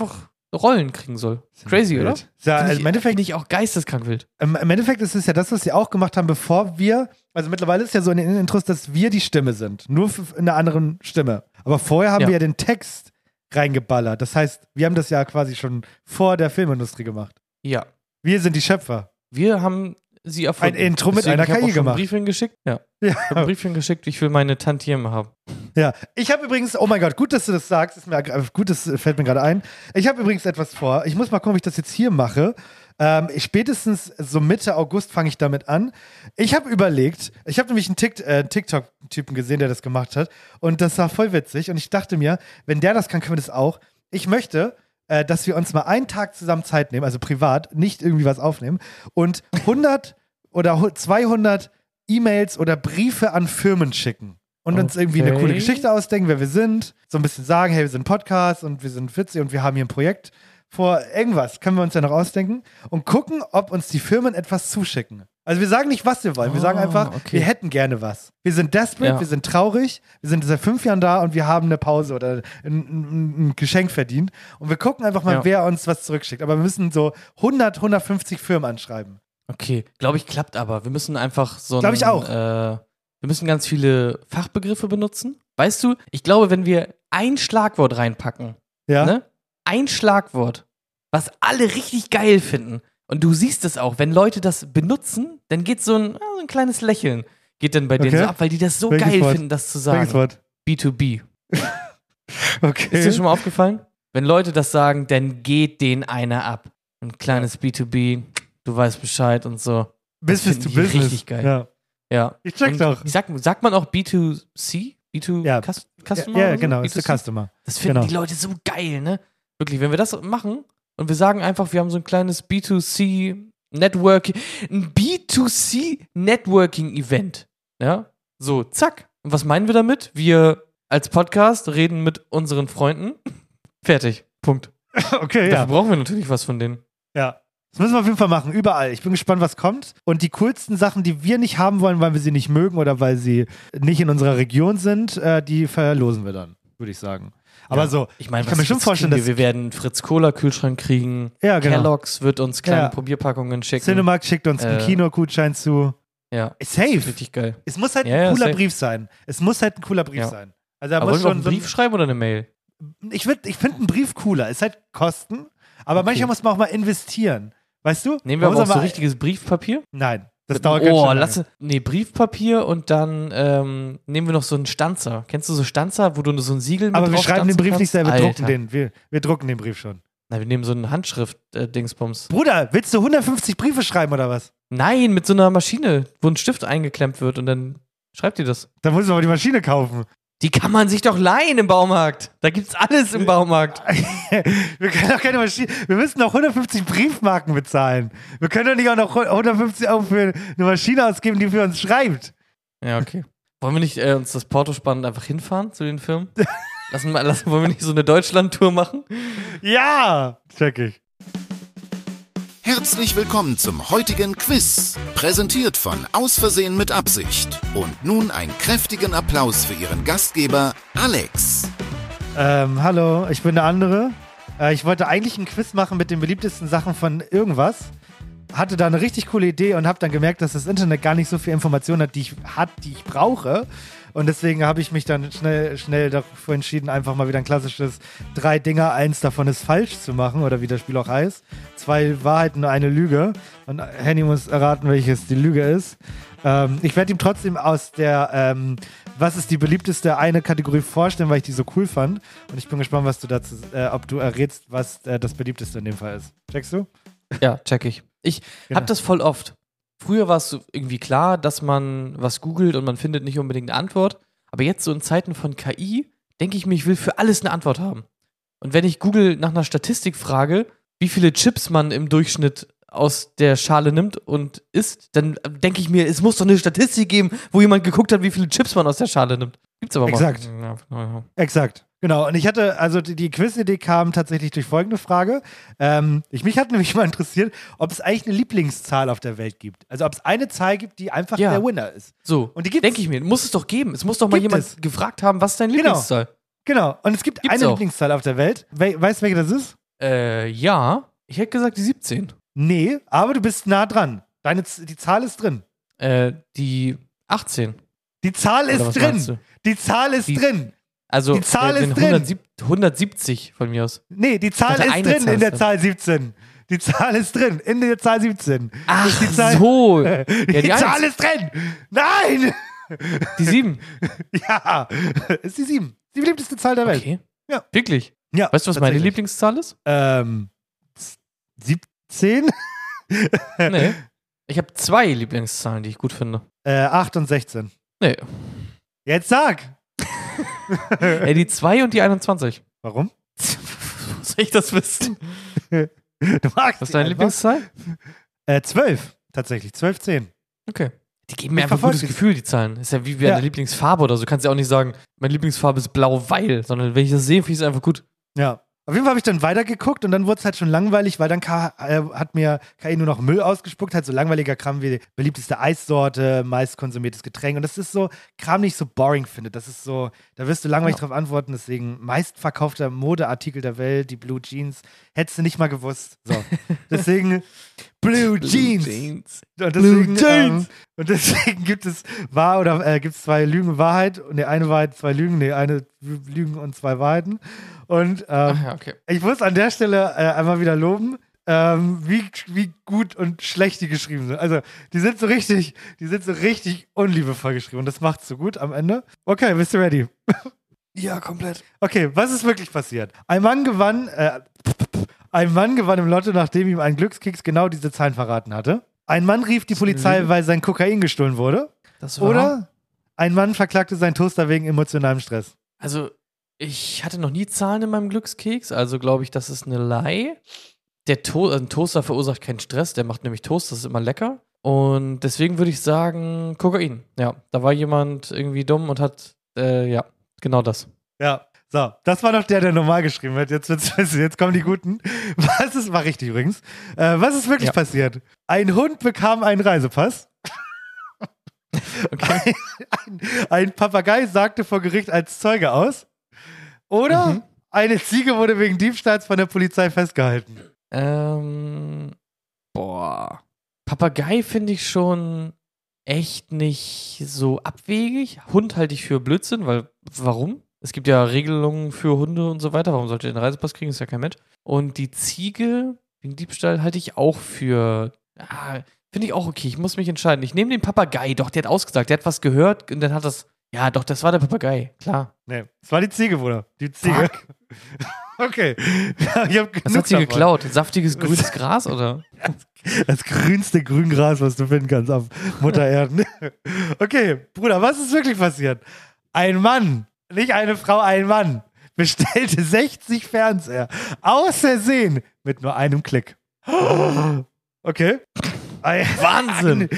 Rollen kriegen soll. Crazy, oder? Ja, Find also im Endeffekt finde ich auch geisteskrank wild. Im, Im Endeffekt ist es ja das, was sie auch gemacht haben, bevor wir, also mittlerweile ist ja so in den Intros, dass wir die Stimme sind. Nur in einer anderen Stimme. Aber vorher haben Ja. wir ja den Text reingeballert. Das heißt, wir haben das ja quasi schon vor der Filmindustrie gemacht. Ja. Wir sind die Schöpfer. Wir haben sie erfunden. Ein Intro mit Deswegen, einer ich hab K I auch schon gemacht. Ein Briefchen geschickt? Ja. Ja. Ich habe ein Briefchen geschickt, ich will meine Tantiemen haben. Ja, ich habe übrigens, oh mein Gott, gut, dass du das sagst, ist mir gut, das fällt mir gerade ein. Ich habe übrigens etwas vor. Ich muss mal gucken, wie ich das jetzt hier mache. Ähm, ich, spätestens so Mitte August fange ich damit an. Ich habe überlegt, ich habe nämlich einen Tik- äh, TikTok-Typen gesehen, der das gemacht hat und das war voll witzig und ich dachte mir, wenn der das kann, können wir das auch. Ich möchte, äh, dass wir uns mal einen Tag zusammen Zeit nehmen, also privat, nicht irgendwie was aufnehmen und hundert oder zweihundert E-Mails oder Briefe an Firmen schicken. Und uns irgendwie eine Okay. coole Geschichte ausdenken, wer wir sind. So ein bisschen sagen, hey, wir sind Podcast und wir sind witzig und wir haben hier ein Projekt vor. Irgendwas können wir uns ja noch ausdenken. Und gucken, ob uns die Firmen etwas zuschicken. Also wir sagen nicht, was wir wollen. Wir sagen Oh, einfach, okay. wir hätten gerne was. Wir sind desperate, Ja. wir sind traurig, wir sind seit fünf Jahren da und wir haben eine Pause oder ein, ein, ein Geschenk verdient. Und wir gucken einfach mal, Ja. wer uns was zurückschickt. Aber wir müssen so hundert, hundertfünfzig Firmen anschreiben. Okay, glaube ich, klappt aber. Wir müssen einfach so ein, Glaub ich auch. Äh, wir müssen ganz viele Fachbegriffe benutzen. Weißt du, ich glaube, wenn wir ein Schlagwort reinpacken, Ja? ne? Ein Schlagwort, was alle richtig geil finden, und du siehst es auch, wenn Leute das benutzen, dann geht so ein, so ein kleines Lächeln, geht dann bei denen Okay. so ab, weil die das so Welches geil Wort? finden, das zu Welches sagen. Wort? B zwei B. Okay. Ist dir schon mal aufgefallen? Wenn Leute das sagen, dann geht denen einer ab. Ein kleines B zwei B, du weißt Bescheid und so. Das Business to finden die Business. Richtig geil. Ja. Ja. Ich check Und doch. Sag, sagt man auch B zwei C? B zwei Ja. Cus- Customer? Ja, ja oder so? genau, B ist zwei der C? Customer. Das finden Genau. die Leute so geil, ne? Wirklich, wenn wir das machen und wir sagen einfach, wir haben so ein kleines B zwei C Networking, ein B zwei C Networking Event. Ja? So, zack. Und was meinen wir damit? Wir als Podcast reden mit unseren Freunden. Fertig. Punkt. Okay, Dafür ja. brauchen wir natürlich was von denen. Ja. Das müssen wir auf jeden Fall machen, überall. Ich bin gespannt, was kommt. Und die coolsten Sachen, die wir nicht haben wollen, weil wir sie nicht mögen oder weil sie nicht in unserer Region sind, äh, die verlosen wir dann, würde ich sagen. Aber Ja. so, Ich meine, ich kann mir schon vorstellen, wir, dass wir werden Fritz Cola Kühlschrank kriegen. Ja, genau. Kellogg's wird uns kleine Ja. Probierpackungen schicken. Cinemark schickt uns einen Äh, Kinogutschein zu. Ja. Safe. Richtig geil. Es muss halt Ja, ein ja, cooler safe. Brief sein. Es muss halt ein cooler Brief Ja. sein. Also da Aber muss wollen wir auch schon einen so ein, Brief schreiben oder eine Mail? Ich, würd- ich finde einen Brief cooler. Ist halt Kosten. Aber Okay. manchmal muss man auch mal investieren. Weißt du? Nehmen wir Man aber auch muss so mal- richtiges Briefpapier? Nein. Das Mit- dauert ganz Oh, schön lange. lass nee, Briefpapier und dann ähm, nehmen wir noch so einen Stanzer. Kennst du so Stanzer, wo du so ein Siegel mit Aber wir drauf schreiben den stanzen Brief nicht kannst? selber, wir Alter. drucken den. Wir, wir drucken den Brief schon. Na, wir nehmen so einen Handschrift-Dingsbums. Bruder, willst du hundertfünfzig Briefe schreiben oder was? Nein, mit so einer Maschine, wo ein Stift eingeklemmt wird und dann schreibt ihr das. Dann musst du aber die Maschine kaufen. Die kann man sich doch leihen im Baumarkt. Da gibt's alles im Baumarkt. Wir können doch keine Maschine. Wir müssen doch hundertfünfzig Briefmarken bezahlen. Wir können doch nicht auch noch hundertfünfzig Euro für eine Maschine ausgeben, die für uns schreibt. Ja, okay. Wollen wir nicht äh, uns das Porto sparen und einfach hinfahren zu den Firmen? Lassen wir, lassen, wollen wir nicht so eine Deutschland-Tour machen? Ja, check ich. Herzlich willkommen zum heutigen Quiz, präsentiert von Aus Versehen mit Absicht. Und nun einen kräftigen Applaus für Ihren Gastgeber Alex. Ähm, hallo, ich bin der andere. Äh, ich wollte eigentlich einen Quiz machen mit den beliebtesten Sachen von irgendwas. Hatte da eine richtig coole Idee und habe dann gemerkt, dass das Internet gar nicht so viel Informationen hat, die ich, hat, die ich brauche. Und deswegen habe ich mich dann schnell, schnell dafür entschieden, einfach mal wieder ein klassisches drei Dinger, eins davon ist falsch zu machen oder wie das Spiel auch heißt. Zwei Wahrheiten, nur eine Lüge. Und Henny muss erraten, welches die Lüge ist. Ähm, ich werde ihm trotzdem aus der ähm, Was ist die beliebteste eine Kategorie vorstellen, weil ich die so cool fand. Und ich bin gespannt, was du dazu, äh, ob du errätst, was äh, das beliebteste in dem Fall ist. Checkst du? Ja, check ich. Ich Genau. hab das voll oft. Früher war es so irgendwie klar, dass man was googelt und man findet nicht unbedingt eine Antwort. Aber jetzt so in Zeiten von K I denke ich mir, ich will für alles eine Antwort haben. Und wenn ich Google nach einer Statistik frage, wie viele Chips man im Durchschnitt aus der Schale nimmt und isst, dann denke ich mir, es muss doch eine Statistik geben, wo jemand geguckt hat, wie viele Chips man aus der Schale nimmt. Gibt's aber Exakt. mal. Ja, ja. Exakt. Genau, und ich hatte, also die, die Quiz-Idee kam tatsächlich durch folgende Frage. Ähm, ich, mich hat nämlich mal interessiert, ob es eigentlich eine Lieblingszahl auf der Welt gibt. Also ob es eine Zahl gibt, die einfach Ja. der Winner ist. So, Und die gibt's. denke ich mir, muss es doch geben. Es muss doch mal Gibt jemand es. gefragt haben, was ist deine Genau. Lieblingszahl? Genau, und es gibt Gibt's eine auch. Lieblingszahl auf der Welt. We weißt du, welche das ist? Äh, ja. Ich hätte gesagt die siebzehn. Nee, aber du bist nah dran. Deine, Z- die Zahl ist drin. Äh, die achtzehn. Die Zahl Oder ist was meinst drin. du? Die Zahl ist Die- drin. Also, Die Zahl äh, ist wenn drin. hundertsieb- hundertsiebzig von mir aus. Nee, die Zahl Ich hatte ist eine drin Zahl in der drin. Zahl siebzehn. Die Zahl ist drin in der Zahl siebzehn. Ach Das ist die Zahl, so. Die, Ja, die Zahl eins. ist drin. Nein. Die sieben. Ja, ist die sieben. Die beliebteste Zahl der Welt. Okay. Ja. Wirklich? Ja, Weißt du, was meine tatsächlich. Lieblingszahl ist? Ähm, siebzehn? Nee. Ich habe zwei Lieblingszahlen, die ich gut finde. Äh, acht und sechzehn. Nee. Jetzt sag. Ey, die zwei und die einundzwanzig. Warum? Wo soll ich das wissen? Du magst Was ist die deine einfach. Lieblingszahl? Äh, zwölf. Tatsächlich. zwölf, zehn. Okay. Die geben mir Ich einfach ein verfolg gutes dich. Gefühl, die Zahlen. Ist ja wie Ja. eine Lieblingsfarbe oder so. Du kannst ja auch nicht sagen, meine Lieblingsfarbe ist blau, weil, sondern wenn ich das sehe, finde ich es einfach gut. Ja. Auf jeden Fall habe ich dann weitergeguckt und dann wurde es halt schon langweilig, weil dann K äh, hat mir K I nur noch Müll ausgespuckt, halt so langweiliger Kram wie beliebteste Eissorte, meist konsumiertes Getränk. Und das ist so Kram, den ich so boring finde. Das ist so, da wirst du langweilig drauf antworten. Deswegen meistverkaufter Modeartikel der Welt, die Blue Jeans. Hättest du nicht mal gewusst. So. Deswegen Blue Jeans. Und deswegen, Blue Jeans. Ähm, und deswegen gibt es wahr oder äh, gibt es zwei Lügen und Wahrheit. Und ne, eine Wahrheit, zwei Lügen, ne, eine Lügen und zwei Wahrheiten. Und ähm, Ach ja, okay. ich muss an der Stelle äh, einmal wieder loben, ähm, wie, wie gut und schlecht die geschrieben sind. Also, die sind so richtig, die sind so richtig unliebevoll geschrieben. Und das macht's so gut am Ende. Okay, bist du ready? Ja, komplett. Okay, was ist wirklich passiert? Ein Mann gewann, äh, ein Mann gewann im Lotto, nachdem ihm ein Glückskeks genau diese Zahlen verraten hatte. Ein Mann rief die Polizei, weil sein Kokain gestohlen wurde. Das war. Oder ein Mann verklagte seinen Toaster wegen emotionalem Stress. Also, ich hatte noch nie Zahlen in meinem Glückskeks, also glaube ich, das ist eine Lie. Der to ein Toaster verursacht keinen Stress, der macht nämlich Toast, das ist immer lecker. Und deswegen würde ich sagen, Kokain. Ja, da war jemand irgendwie dumm und hat, äh, ja, genau das. Ja, so, das war noch der, der normal geschrieben hat. Jetzt, wird's, jetzt kommen die Guten. Was ist, war richtig übrigens. Äh, was ist wirklich Ja. passiert? Ein Hund bekam einen Reisepass. Okay. Ein, ein Papagei sagte vor Gericht als Zeuge aus. Oder Mhm. eine Ziege wurde wegen Diebstahls von der Polizei festgehalten. Ähm, boah. Papagei finde ich schon echt nicht so abwegig. Hund halte ich für Blödsinn, weil warum? Es gibt ja Regelungen für Hunde und so weiter. Warum sollte er den Reisepass kriegen? Ist ja kein Mensch. Und die Ziege wegen Diebstahl halte ich auch für. Ja, finde ich auch okay. Ich muss mich entscheiden. Ich nehme den Papagei. Doch, der hat ausgesagt. Der hat was gehört und dann hat das. Ja, doch, das war der Papagei. Klar. Nee, es war die Ziege, Bruder. Die Ziege. Okay. Ich hab genug Was hat sie davon. geklaut? Saftiges grünes Gras oder? Das grünste Grüngras, was du finden kannst auf Mutter Erden. Okay, Bruder, was ist wirklich passiert? Ein Mann, nicht eine Frau, ein Mann, bestellte sechzig Fernseher aus Versehen mit nur einem Klick. Okay. Ein, Wahnsinn.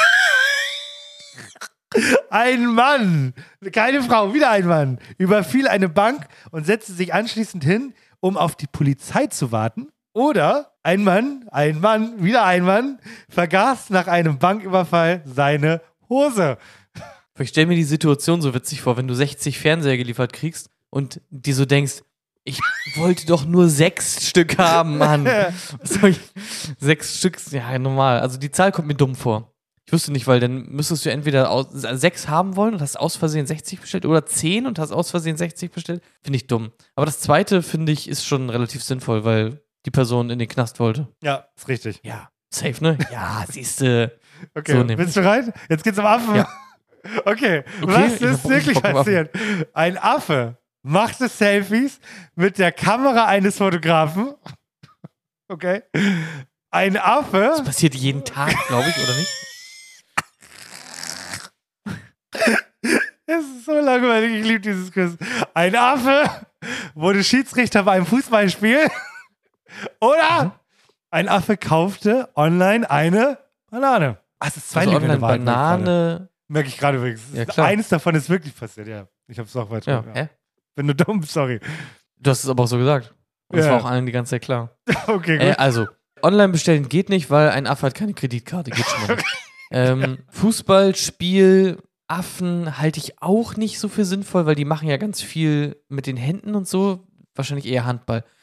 Ein Mann, keine Frau, wieder ein Mann, überfiel eine Bank und setzte sich anschließend hin, um auf die Polizei zu warten. Oder ein Mann, ein Mann, wieder ein Mann, vergaß nach einem Banküberfall seine Hose. Ich stelle mir die Situation so witzig vor, wenn du sechzig Fernseher geliefert kriegst und dir so denkst, ich wollte doch nur sechs Stück haben, Mann. Was soll ich? Sechs Stück, ja, normal. Also die Zahl kommt mir dumm vor. Ich wüsste nicht, weil dann müsstest du entweder aus, sechs haben wollen und hast aus Versehen sechzig bestellt oder zehn und hast aus Versehen sechzig bestellt. Finde ich dumm. Aber das zweite, finde ich, ist schon relativ sinnvoll, weil die Person in den Knast wollte. Ja, ist richtig. Ja, safe, ne? Ja, siehste. Okay, So nämlich. bist du bereit? Jetzt geht's um Affen. Ja. Okay, Okay, was ich hab ist Bock- wirklich Bock auf passiert? Ein Affe machte Selfies mit der Kamera eines Fotografen. Okay. Ein Affe. Das passiert jeden Tag, glaube ich, oder nicht? Es ist so langweilig, ich liebe dieses Quiz. Ein Affe wurde Schiedsrichter bei einem Fußballspiel. Oder Mhm. ein Affe kaufte online eine Banane. Ah, es ist zwei Also Lügen in der online Wahrheit, merke ich gerade. Banane. Merke ich gerade übrigens. Ja, klar. Eines davon ist wirklich passiert, ja. Ich hab's auch weiter. Ja, hä? Bin nur dumm, sorry. Du hast es aber auch so gesagt. Und das Ja. war auch allen die ganze Zeit klar. Okay, gut. Äh, also, online bestellen geht nicht, weil ein Affe hat keine Kreditkarte. Geht schon mal nicht. ähm, Fußballspiel, Affen halte ich auch nicht so für sinnvoll, weil die machen ja ganz viel mit den Händen und so. Wahrscheinlich eher Handball.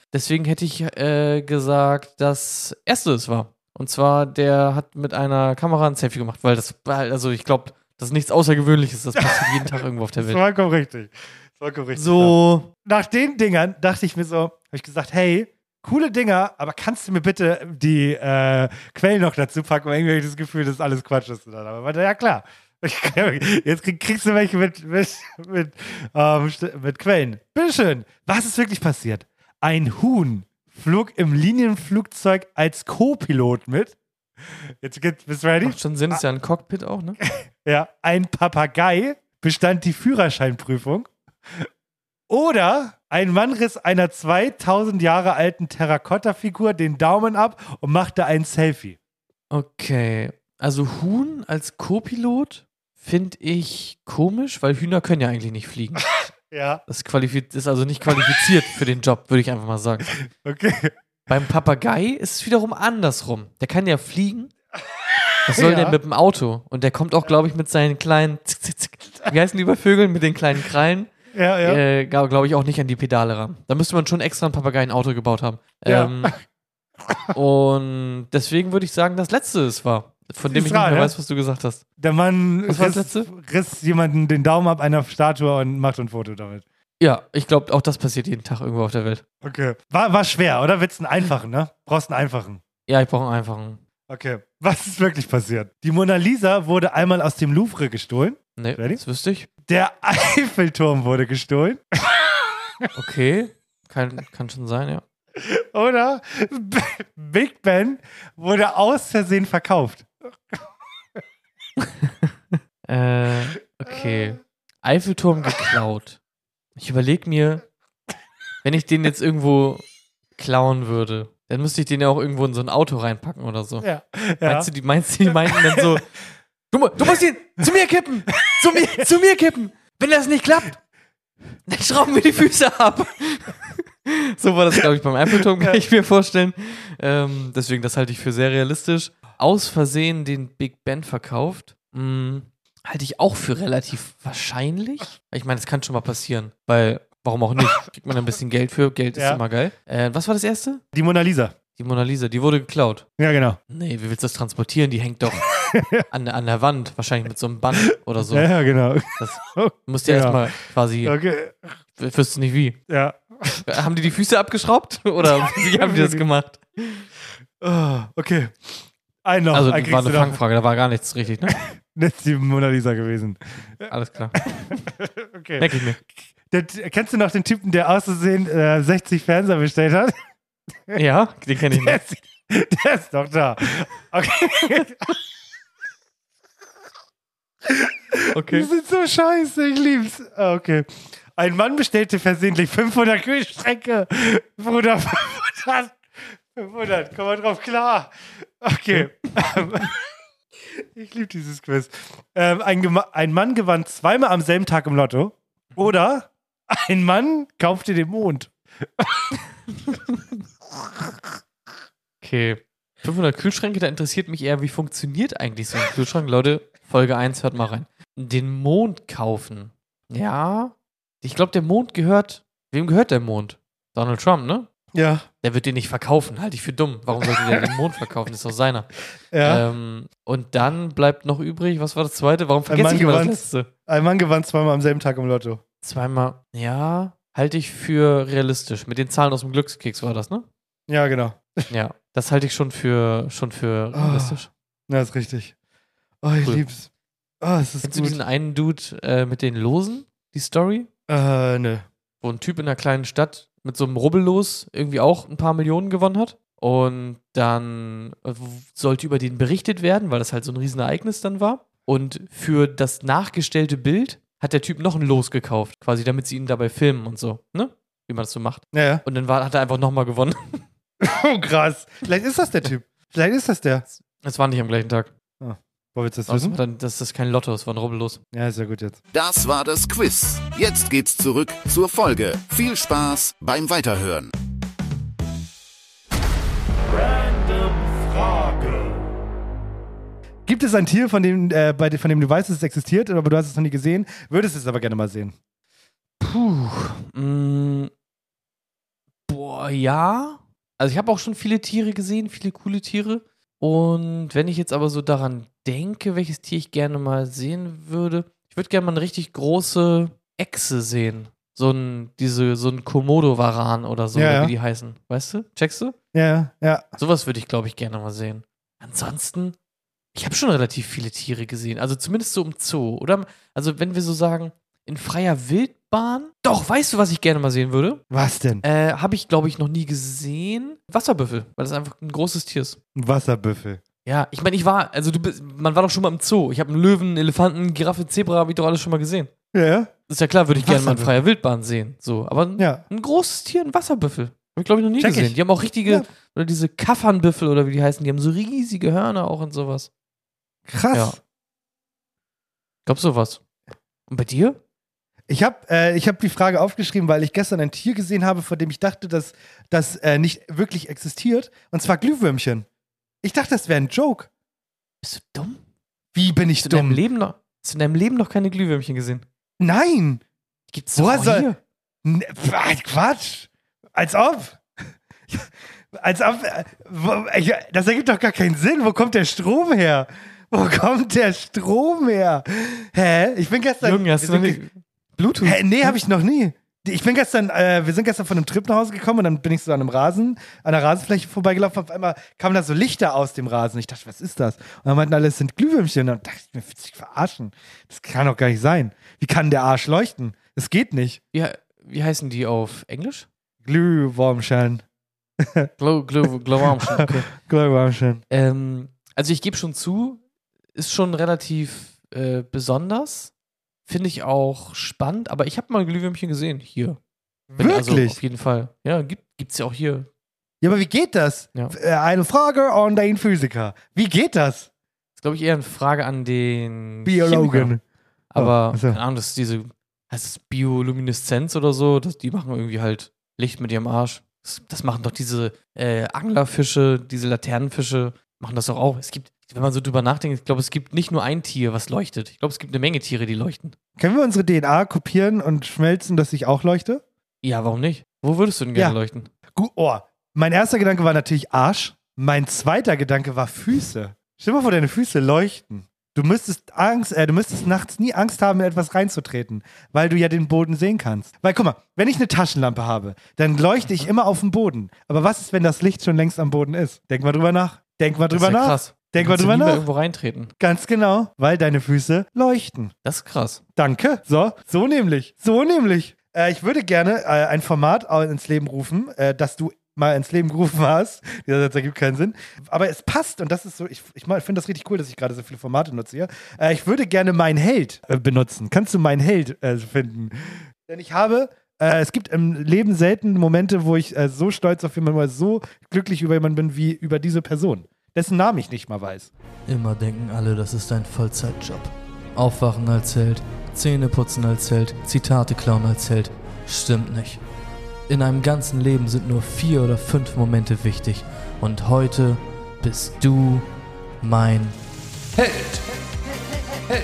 Deswegen hätte ich äh, gesagt, das erste es war. Und zwar, der hat mit einer Kamera ein Selfie gemacht, weil das, also ich glaube, das ist nichts Außergewöhnliches, das passiert jeden Tag irgendwo auf der Welt. Das war vollkommen richtig. Das war vollkommen richtig. So. Nach den Dingern dachte ich mir so, habe ich gesagt, hey, coole Dinger, aber kannst du mir bitte die äh, Quellen noch dazu packen, weil irgendwie habe ich das Gefühl, das ist alles Quatsch. Ist dann. Aber ja, klar. Jetzt krieg, kriegst du welche mit, mit, mit, ähm, mit Quellen. Bitteschön. Was ist wirklich passiert? Ein Huhn flog im Linienflugzeug als Co-Pilot mit. Jetzt geht's, bist du ready? Macht schon Sinn, ist ja ein Cockpit auch, ne? Ja, ein Papagei bestand die Führerscheinprüfung. Oder ein Mann riss einer zweitausend Jahre alten Terrakotta-Figur den Daumen ab und machte ein Selfie. Okay, also Huhn als Co-Pilot finde ich komisch, weil Hühner können ja eigentlich nicht fliegen. Ja. Das qualifiz- ist also nicht qualifiziert für den Job, würde ich einfach mal sagen. Okay. Beim Papagei ist es wiederum andersrum. Der kann ja fliegen. Was soll Ja. der mit dem Auto? Und der kommt auch, glaube ich, mit seinen kleinen, zick, zick, zick. Wie heißen die bei Vögeln? Mit den kleinen Krallen. Ja, ja. Äh, glaube ich, auch nicht an die Pedale ran. Da müsste man schon extra ein Papagei-Auto gebaut haben. Ja. Ähm, und deswegen würde ich sagen, das letzte es war. Von dem ich Ist nicht wahr, mehr ne? weiß, was du gesagt hast. Der Mann Was war das riss, letzte? riss jemanden den Daumen ab einer Statue und macht ein Foto damit. Ja, ich glaube, auch das passiert jeden Tag irgendwo auf der Welt. Okay. War, war schwer, oder? Willst du einen einfachen, ne? Brauchst einen einfachen. Ja, ich brauche einen einfachen. Okay. Was ist wirklich passiert? Die Mona Lisa wurde einmal aus dem Louvre gestohlen. Nee, Ready? das wüsste ich. Der Eiffelturm wurde gestohlen. Okay, kann, kann schon sein, ja. Oder B- Big Ben wurde aus Versehen verkauft. Äh, okay. Eiffelturm geklaut. Ich überlege mir, wenn ich den jetzt irgendwo klauen würde, dann müsste ich den ja auch irgendwo in so ein Auto reinpacken oder so. Ja. ja. Meinst du, die, meinst du, die meinten dann so, du, mu- du musst ihn zu mir kippen! Zu mir, zu mir kippen! Wenn das nicht klappt, dann schrauben wir die Füße ab. So war das, glaube ich, beim Eiffelturm, kann ich mir vorstellen. Ähm, deswegen, das halte ich für sehr realistisch. Aus Versehen den Big Ben verkauft, mh, halte ich auch für relativ wahrscheinlich. Ich meine, das kann schon mal passieren, weil, warum auch nicht? Kriegt man ein bisschen Geld für, Geld ist Ja. immer geil. Äh, was war das erste? Die Mona Lisa. Die Mona Lisa, die wurde geklaut. Ja, genau. Nee, wie willst du das transportieren? Die hängt doch an, an der Wand, wahrscheinlich mit so einem Band oder so. Ja, ja, genau. Das musst du ja Ja. erstmal quasi, Okay. w- wüsste nicht wie. Ja. Haben die die Füße abgeschraubt oder wie haben die das gemacht? Oh, okay. Ein noch. Also, Ein das war kriegst eine du noch. Fangfrage, da war gar nichts richtig, ne? Das ist die Mona Lisa gewesen. Alles klar. Okay. Merke ich mir. Der, kennst du noch den Typen, der aus Versehen äh, sechzig Fernseher bestellt hat? Ja, den kenne ich Der nicht. ist, der ist doch da. Okay. Die Okay. sind so scheiße, ich lieb's. Ah, Okay. Ein Mann bestellte versehentlich fünfhundert Kühlschränke. Bruder, fünfhundert. fünfhundert, komm mal drauf klar. Okay. Ich liebe dieses Quiz. Ähm, ein, Gema- ein Mann gewann zweimal am selben Tag im Lotto. Oder ein Mann kaufte den Mond. Okay. fünfhundert Kühlschränke, da interessiert mich eher, wie funktioniert eigentlich so ein Kühlschrank? Leute, Folge eins, hört mal rein. Den Mond kaufen. Ja. Ich glaube, der Mond gehört. Wem gehört der Mond? Donald Trump, ne? Ja. Der wird den nicht verkaufen, halte ich für dumm. Warum sollte der den Mond verkaufen? Das ist doch seiner. Ja. Ähm, und dann bleibt noch übrig, was war das zweite? Warum Ein vergesse Mann, ich immer das gewann, letzte? ein Mann gewann zweimal am selben Tag im Lotto. Zweimal, ja, halte ich für realistisch. Mit den Zahlen aus dem Glückskeks war das, ne? Ja, genau. Ja, das halte ich schon für, schon für realistisch. Ja, ist richtig. Oh, ich Cool. lieb's. Oh, es ist Kennst gut. du diesen einen Dude äh, mit den Losen? Die Story? Äh, ne. Wo ein Typ in einer kleinen Stadt mit so einem Rubbellos irgendwie auch ein paar Millionen gewonnen hat. Und dann äh, sollte über den berichtet werden, weil das halt so ein Riesenereignis dann war. Und für das nachgestellte Bild hat der Typ noch ein Los gekauft, quasi, damit sie ihn dabei filmen und so, ne? Wie man das so macht. Ja, ja. Und dann war, hat er einfach nochmal gewonnen. Oh, krass. Vielleicht ist das der Typ. Vielleicht ist das der. Das war nicht am gleichen Tag. Ah. Wo willst du das Das, wissen? dann, das ist kein Lotto, das war ein Rubbellos. Ja, ist ja gut jetzt. Das war das Quiz. Jetzt geht's zurück zur Folge. Viel Spaß beim Weiterhören. Gibt es ein Tier, von dem, äh, bei, von dem du weißt, dass es existiert, aber du hast es noch nie gesehen, würdest es aber gerne mal sehen? Puh. Mm, boah. Boah, ja. Also ich habe auch schon viele Tiere gesehen, viele coole Tiere. Und wenn ich jetzt aber so daran denke, welches Tier ich gerne mal sehen würde, ich würde gerne mal eine richtig große Echse sehen. So ein, diese, so ein Komodo-Varan oder so, Ja, oder ja. wie die heißen. Weißt du? Checkst du? Ja, ja. Sowas würde ich, glaube ich, gerne mal sehen. Ansonsten, ich habe schon relativ viele Tiere gesehen. Also zumindest so im Zoo. Oder, also wenn wir so sagen, in freier Wildbahn. Doch, weißt du, was ich gerne mal sehen würde? Was denn? Äh, habe ich, glaube ich, noch nie gesehen. Wasserbüffel, weil das einfach ein großes Tier ist. Ein Wasserbüffel. Ja, ich meine, ich war, also du bist, man war doch schon mal im Zoo. Ich habe einen Löwen, einen Elefanten, Giraffe, Zebra, habe ich doch alles schon mal gesehen. Ja. Ist ja klar, würde ich gerne mal in Wasserbüffel. freier Wildbahn sehen. So, aber ein, Ja. ein großes Tier, ein Wasserbüffel. Habe ich, glaube ich, noch nie Check gesehen. ich. Die haben auch richtige, Ja. oder diese Kaffernbüffel oder wie die heißen, die haben so riesige Hörner auch und sowas. Krass. Ja. Glaubst du was? Und bei dir? Ich habe äh, ich hab die Frage aufgeschrieben, weil ich gestern ein Tier gesehen habe, von dem ich dachte, dass das äh, nicht wirklich existiert. Und zwar Glühwürmchen. Ich dachte, das wäre ein Joke. Bist du dumm? Wie bin ich Hast du in dumm? deinem Leben noch, hast du in deinem Leben noch keine Glühwürmchen gesehen? Nein. Gibt's Woher doch auch soll- hier. N- Pf- Quatsch. Als ob. Als ob. äh, wo- ich- Das ergibt doch gar keinen Sinn. Wo kommt der Strom her? Wo kommt der Strom her? Hä? Ich bin gestern. Junge, hast du wir noch sind nicht Bluetooth? Hä, nee, habe ich noch nie. Ich bin gestern, äh, wir sind gestern von einem Trip nach Hause gekommen und dann bin ich so an einem Rasen, an der Rasenfläche vorbeigelaufen. Auf einmal kamen da so Lichter aus dem Rasen. Ich dachte, was ist das? Und dann meinten alle, es sind Glühwürmchen. Und dann dachte ich mir, willst du dich verarschen? Das kann doch gar nicht sein. Wie kann der Arsch leuchten? Das geht nicht. Wie, wie heißen die auf Englisch? Glühwürmchen. Glow, glow, glow okay. Glühwürmchen. ähm, also ich gebe schon zu, ist schon relativ äh, besonders. Finde ich auch spannend, aber ich habe mal Glühwürmchen gesehen hier. Wenn- Also Wirklich? auf jeden Fall. Ja, gibt, gibt's ja auch hier. Ja, aber wie geht das? Ja. Äh, Eine Frage an den Physiker. Wie geht das? Ist, glaube ich, eher eine Frage an den Biologen. Chemiker. Aber, Oh, ach so. keine Ahnung, das ist diese, heißt es Biolumineszenz oder so, das, die machen irgendwie halt Licht mit ihrem Arsch. Das, das machen doch diese äh, Anglerfische, diese Laternenfische, machen das doch auch. Es gibt, wenn man so drüber nachdenkt, ich glaube, es gibt nicht nur ein Tier, was leuchtet. Ich glaube, es gibt eine Menge Tiere, die leuchten. Können wir unsere D N A kopieren und schmelzen, dass ich auch leuchte? Ja, warum nicht? Wo würdest du denn gerne Ja. leuchten? Gut, oh. Mein erster Gedanke war natürlich Arsch. Mein zweiter Gedanke war Füße. Stell dir mal vor, deine Füße leuchten. Du müsstest Angst, äh, du müsstest nachts nie Angst haben, in etwas reinzutreten, weil du ja den Boden sehen kannst. Weil, guck mal, wenn ich eine Taschenlampe habe, dann leuchte ich immer auf den Boden. Aber was ist, wenn das Licht schon längst am Boden ist? Denk mal drüber nach. Denk mal Das drüber ist ja nach. krass. Denk Da mal kannst du drüber nie mehr nach. irgendwo reintreten. Ganz genau, weil deine Füße leuchten. Das ist krass. Danke. So, so nämlich. So nämlich. Äh, ich würde gerne äh, ein Format au- ins Leben rufen, äh, das du mal ins Leben gerufen hast. Dieser Satz ergibt keinen Sinn. Aber es passt und das ist so, ich, ich mal- finde das richtig cool, dass ich gerade so viele Formate nutze hier. Äh, ich würde gerne Mein Held äh, benutzen. Kannst du Mein Held äh, finden? Denn ich habe, äh, es gibt im Leben selten Momente, wo ich äh, so stolz auf jemanden oder so glücklich über jemanden bin, wie über diese Person, dessen Namen ich nicht mal weiß. Immer denken alle, das ist ein Vollzeitjob. Aufwachen als Held, Zähne putzen als Held, Zitate klauen als Held. Stimmt nicht. In einem ganzen Leben sind nur vier oder fünf Momente wichtig. Und heute bist du mein Held. Held.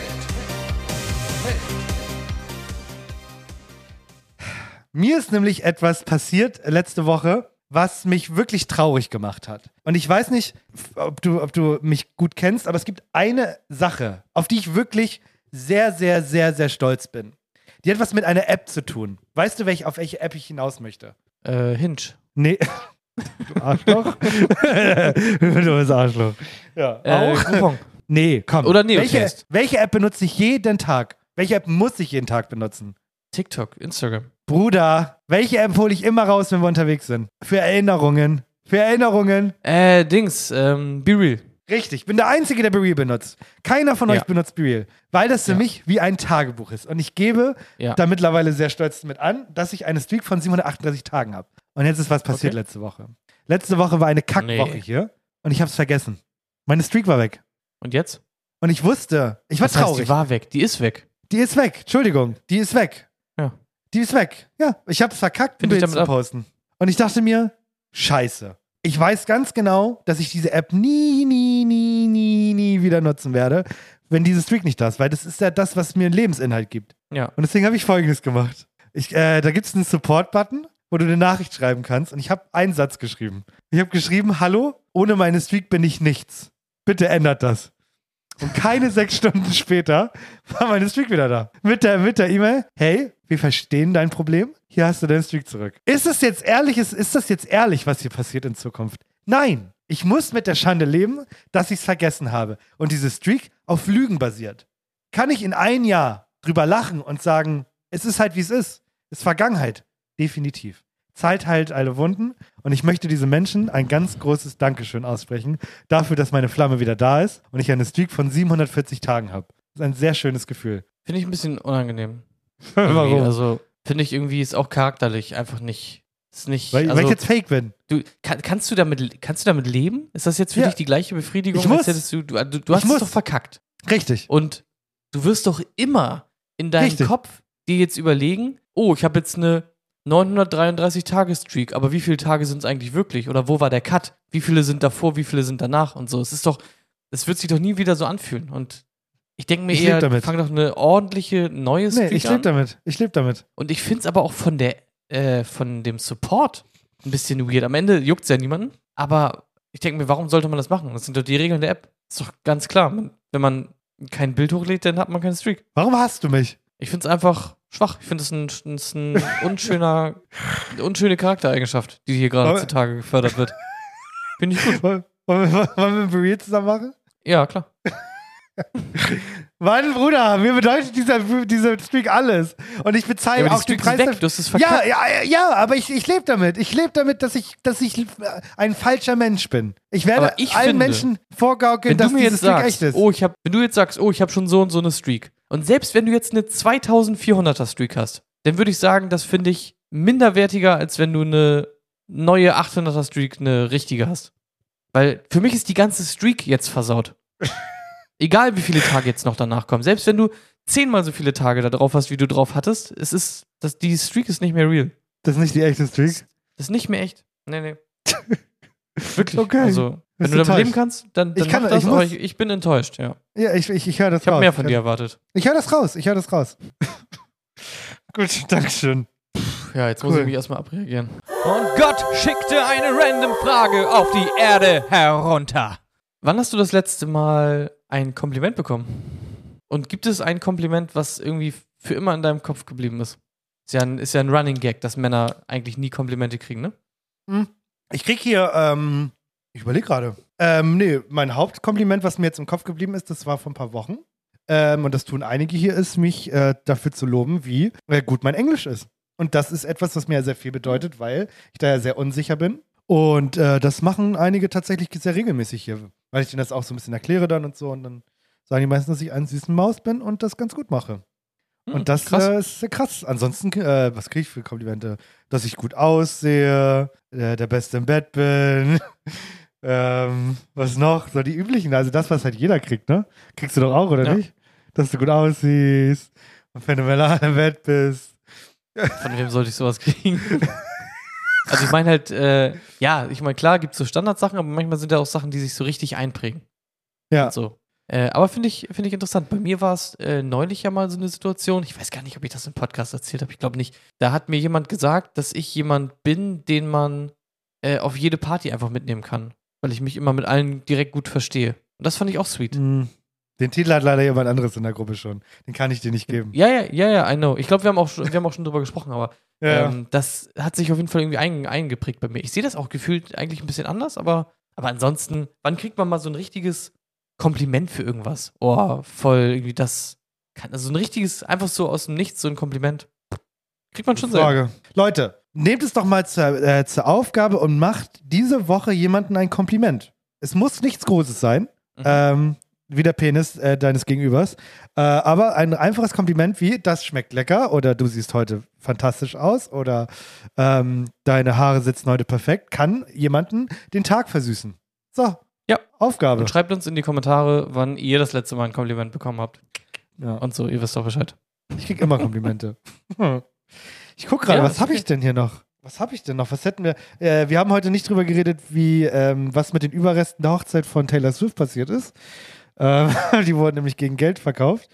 Mir ist nämlich etwas passiert letzte Woche, was mich wirklich traurig gemacht hat. Und ich weiß nicht, ob du, ob du mich gut kennst, aber es gibt eine Sache, auf die ich wirklich sehr, sehr, sehr, sehr stolz bin. Die hat was mit einer App zu tun. Weißt du, welch, auf welche App ich hinaus möchte? Äh, Hinge. Nee. Du Arschloch. Du bist Arschloch. Ja. Äh, Auch? Groupon. Nee, komm. Oder welche, Neocast. welche App benutze ich jeden Tag? Welche App muss ich jeden Tag benutzen? TikTok, Instagram. Bruder, welche App hole ich immer raus, wenn wir unterwegs sind? Für Erinnerungen. Für Erinnerungen. Äh, Dings, ähm, Be Real. Richtig, ich bin der Einzige, der BeReal benutzt. Keiner von Ja. euch benutzt BeReal, weil das für Ja. mich wie ein Tagebuch ist. Und ich gebe Ja. da mittlerweile sehr stolz damit an, dass ich eine Streak von siebenhundertachtunddreißig Tagen habe. Und jetzt ist was passiert Okay. letzte Woche. Letzte Woche war eine Kackwoche Nee. hier und ich habe es vergessen. Meine Streak war weg. Und jetzt? Und ich wusste, ich war Das heißt, traurig. die war weg. Die ist weg. Die ist weg. Entschuldigung, die ist weg. Ja. Die ist weg. Ja, ich habe es verkackt, ein Find ich Bild damit zu ab. posten. Und ich dachte mir, scheiße. Ich weiß ganz genau, dass ich diese App nie, nie, nie, nie, nie wieder nutzen werde, wenn diese Streak nicht da ist, weil das ist ja das, was mir einen Lebensinhalt gibt. Ja. Und deswegen habe ich Folgendes gemacht. Ich, äh, da gibt es einen Support-Button, wo du eine Nachricht schreiben kannst. Und ich habe einen Satz geschrieben. Ich habe geschrieben, hallo, ohne meine Streak bin ich nichts. Bitte ändert das. Und keine sechs Stunden später war meine Streak wieder da. Mit der mit der E-Mail, hey, wir verstehen dein Problem, hier hast du deinen Streak zurück. Ist es jetzt ehrlich, ist, ist das jetzt ehrlich, was hier passiert in Zukunft? Nein, ich muss mit der Schande leben, dass ich es vergessen habe. Und diese Streak auf Lügen basiert. Kann ich in ein Jahr drüber lachen und sagen, es ist halt wie es ist. Es ist Vergangenheit. Definitiv. Zeit heilt alle Wunden und ich möchte diesen Menschen ein ganz großes Dankeschön aussprechen dafür, dass meine Flamme wieder da ist und ich eine Streak von siebenhundertvierzig Tagen habe. Das ist ein sehr schönes Gefühl. Finde ich ein bisschen unangenehm. Warum? Also finde ich irgendwie ist auch charakterlich einfach nicht. Ist nicht weil, also, weil ich jetzt fake bin. Du, kann, kannst, du damit, kannst du damit leben? Ist das jetzt für ja. dich die gleiche Befriedigung? Ich muss. Als hättest du, du, du hast ich es muss. doch verkackt. Richtig. Und du wirst doch immer in deinem Richtig. Kopf dir jetzt überlegen, oh, ich habe jetzt eine neunhundertdreiunddreißig-Tage-Streak, aber wie viele Tage sind es eigentlich wirklich? Oder wo war der Cut? Wie viele sind davor, wie viele sind danach? Und so. Es ist doch, es wird sich doch nie wieder so anfühlen. Und ich denke mir Ich eher, leb damit. fang doch eine ordentliche neue Streak Nee, ich an. lebe damit. Ich lebe damit. Und ich finde es aber auch von der, äh, von dem Support ein bisschen weird. Am Ende juckt es ja niemanden. Aber ich denke mir, warum sollte man das machen? Das sind doch die Regeln der App. Ist doch ganz klar. Man, wenn man kein Bild hochlädt, dann hat man keine Streak. Warum hasst du mich? Ich finde es einfach schwach. Ich finde es ein, ist ein unschöner, unschöne Charaktereigenschaft, die hier gerade zutage gefördert wird. Finde ich gut. Wollen wir, wollen wir ein Burrito zusammen machen? Ja, klar. Mann, Bruder, mir bedeutet dieser, dieser Streak alles. Und ich bezahle ja, auch den Preis. Weg. Du hast es verkackt. Ja, ja, ja, aber ich, ich lebe damit. Ich lebe damit, dass ich, dass ich ein falscher Mensch bin. Ich werde ich allen finde, Menschen vorgaukeln, wenn dass du mir dieses jetzt Streak sagst, echt ist. Oh, ich hab, wenn du jetzt sagst, oh, ich habe schon so und so eine Streak. Und selbst wenn du jetzt eine zweitausendvierhunderter Streak hast, dann würde ich sagen, das finde ich minderwertiger, als wenn du eine neue achthunderter Streak, eine richtige hast. Weil für mich ist die ganze Streak jetzt versaut. Egal, wie viele Tage jetzt noch danach kommen. Selbst wenn du zehnmal so viele Tage da drauf hast, wie du drauf hattest, es ist, das, die Streak ist nicht mehr real. Das ist nicht die echte Streak? Das ist nicht mehr echt. Nee, nee. Wirklich. Okay. Also, wenn Bist du damit enttäuscht? leben kannst, dann, dann Ich kann- mach das, ich muss- aber ich, ich bin enttäuscht, ja. Ja, ich, ich, ich höre das Ich habe raus. mehr von ich dir hör- erwartet. Ich höre das raus. Ich höre das raus. Gut, Dankeschön. Ja, jetzt Cool. muss ich mich erstmal abreagieren. Und Gott schickte eine random Frage auf die Erde herunter. Wann hast du das letzte Mal ein Kompliment bekommen? Und gibt es ein Kompliment, was irgendwie für immer in deinem Kopf geblieben ist? Ist ja ein, ist ja ein Running Gag, dass Männer eigentlich nie Komplimente kriegen, ne? Hm. Ich krieg hier, ähm, ich überlege gerade. Ähm, nee, mein Hauptkompliment, was mir jetzt im Kopf geblieben ist, das war vor ein paar Wochen. Ähm, und das tun einige hier, ist, mich äh, dafür zu loben, wie äh, gut mein Englisch ist. Und das ist etwas, was mir sehr viel bedeutet, weil ich da ja sehr unsicher bin. Und äh, das machen einige tatsächlich sehr regelmäßig hier, weil ich denen das auch so ein bisschen erkläre dann und so. Und dann sagen die meisten, dass ich eine süße Maus bin und das ganz gut mache. Hm, und das krass. äh, ist sehr krass. Ansonsten, äh, was kriege ich für Komplimente? Dass ich gut aussehe, äh, der Beste im Bett bin. ähm, was noch? So die üblichen, also das, was halt jeder kriegt, ne? Kriegst du doch auch, oder Ja. nicht? Dass du gut aussiehst und phänomenal im Bett bist. Von wem sollte ich sowas kriegen? Also ich meine halt, äh, ja, ich meine, klar gibt es so Standardsachen, aber manchmal sind ja auch Sachen, die sich so richtig einprägen. Ja. Und so. Äh, aber finde ich, finde ich interessant. Bei mir war es äh, neulich ja mal so eine Situation, ich weiß gar nicht, ob ich das im Podcast erzählt habe, ich glaube nicht. Da hat mir jemand gesagt, dass ich jemand bin, den man äh, auf jede Party einfach mitnehmen kann. Weil ich mich immer mit allen direkt gut verstehe. Und das fand ich auch sweet. Hm. Den Titel hat leider jemand anderes in der Gruppe schon. Den kann ich dir nicht geben. Ja, ja, ja, ja, I know. Ich glaube, wir haben auch schon, wir haben auch schon drüber gesprochen, aber Ja. ähm, das hat sich auf jeden Fall irgendwie ein, eingeprägt bei mir. Ich sehe das auch gefühlt eigentlich ein bisschen anders, aber, aber ansonsten, wann kriegt man mal so ein richtiges Kompliment für irgendwas? Oh, voll irgendwie das. Kann, also ein richtiges, einfach so aus dem Nichts, so ein Kompliment. Kriegt man schon Frage. selber. Leute, nehmt es doch mal zur, äh, zur Aufgabe und macht diese Woche jemandem ein Kompliment. Es muss nichts Großes sein. Mhm. Ähm, wie der Penis äh, deines Gegenübers. Äh, aber ein einfaches Kompliment wie, das schmeckt lecker oder du siehst heute fantastisch aus oder ähm, deine Haare sitzen heute perfekt, kann jemanden den Tag versüßen. So, Ja. Aufgabe. Und schreibt uns in die Kommentare, wann ihr das letzte Mal ein Kompliment bekommen habt. Ja. Und so, ihr wisst doch Bescheid. Ich krieg immer Komplimente. Hm. Ich guck gerade, Ja, was habe ich denn hier noch? Was habe ich denn noch? Was hätten wir? Äh, wir haben heute nicht drüber geredet, wie ähm, was mit den Überresten der Hochzeit von Taylor Swift passiert ist. Ähm, die wurden nämlich gegen Geld verkauft.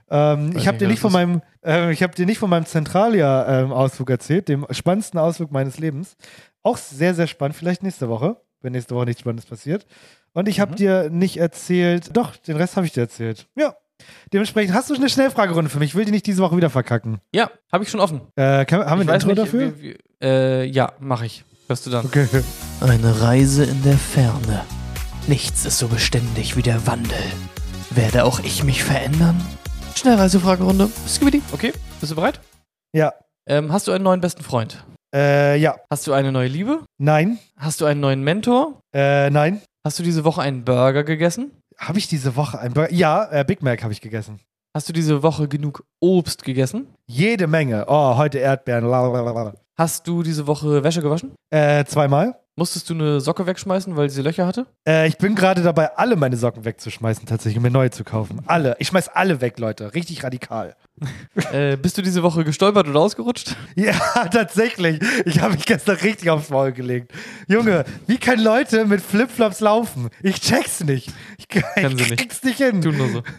Ähm, Weiß ich habe nicht, dir wer nicht das von ist. meinem, äh, ich habe dir nicht von meinem Zentralia-Ausflug erzählt, dem spannendsten Ausflug meines Lebens. Auch sehr, sehr spannend. Vielleicht nächste Woche, wenn nächste Woche nichts Spannendes passiert. Und ich habe Mhm. dir nicht erzählt, doch, den Rest habe ich dir erzählt. Ja. Dementsprechend hast du eine Schnellfragerunde für mich. Ich will die nicht diese Woche wieder verkacken. Ja, habe ich schon offen. Äh, kann, haben Ich wir ein weiß Intro nicht, dafür? wie- wie- äh, ja, mache ich. Hörst du dann. Okay. Eine Reise in der Ferne. Nichts ist so beständig wie der Wandel. Werde auch ich mich verändern? Schnellreisefragerunde. Skibidi. Okay, bist du bereit? Ja. Ähm, hast du einen neuen besten Freund? Äh, ja. Hast du eine neue Liebe? Nein. Hast du einen neuen Mentor? Äh, nein. Hast du diese Woche einen Burger gegessen? Habe ich diese Woche ein Burger? Ja, äh, Big Mac habe ich gegessen. Hast du diese Woche genug Obst gegessen? Jede Menge. Oh, heute Erdbeeren. Lalalala. Hast du diese Woche Wäsche gewaschen? Äh, zweimal. Musstest du eine Socke wegschmeißen, weil sie Löcher hatte? Äh, ich bin gerade dabei, alle meine Socken wegzuschmeißen, tatsächlich, um mir neue zu kaufen. Alle. Ich schmeiß alle weg, Leute. Richtig radikal. äh, bist du diese Woche gestolpert oder ausgerutscht? Ja, tatsächlich. Ich habe mich gestern richtig aufs Maul gelegt. Junge, wie können Leute mit Flipflops laufen? Ich check's nicht. Ich, ich Können sie nicht. krieg's nicht hin. Tun nur so.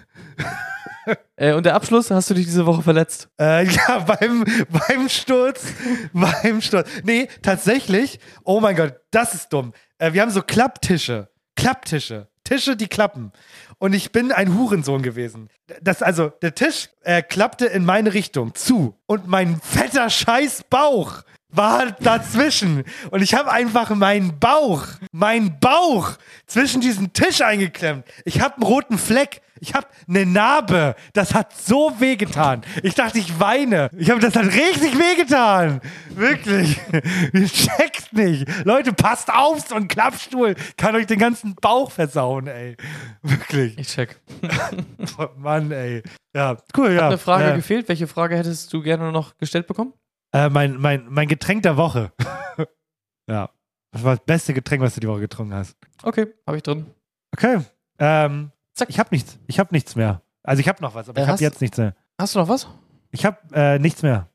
äh, und der Abschluss, hast du dich diese Woche verletzt? Äh, ja, beim, beim Sturz. beim Sturz. Nee, tatsächlich. Oh mein Gott, das ist dumm. Äh, wir haben so Klapptische. Klapptische. Tische, die klappen. Und ich bin ein Hurensohn gewesen. Das, also, der Tisch äh, klappte in meine Richtung zu. Und mein fetter Scheißbauch war dazwischen. Und ich habe einfach meinen Bauch, meinen Bauch zwischen diesen Tisch eingeklemmt. Ich habe einen roten Fleck. Ich habe eine Narbe. Das hat so wehgetan. Ich dachte, ich weine. Ich habe das hat richtig wehgetan. Wirklich. Ihr checkt nicht. Leute, passt auf, so ein Klappstuhl kann euch den ganzen Bauch versauen, ey. Wirklich. Ich check. Oh Mann, ey. Ja, cool, ja. Hat eine Frage äh, gefehlt? Welche Frage hättest du gerne noch gestellt bekommen? Äh, mein, mein, mein Getränk der Woche. Ja. Das war das beste Getränk, was du die Woche getrunken hast. Okay, habe ich drin. Okay. Ähm, ich habe nichts. Ich habe nichts mehr. Also ich habe noch was, aber Äh, ich habe hast- jetzt nichts mehr. Hast du noch was? Ich habe äh, nichts mehr.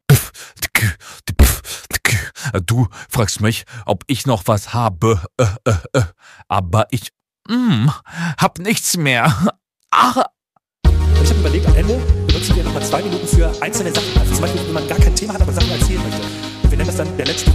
Du fragst mich, ob ich noch was habe, äh, äh, äh. aber ich mm, hab nichts mehr. Ach. Ich habe überlegt, am Ende benutzen wir nochmal zwei Minuten für einzelne Sachen. Also zum Beispiel, wenn man gar kein Thema hat, aber Sachen erzählen möchte. Und wir nennen das dann der letzte.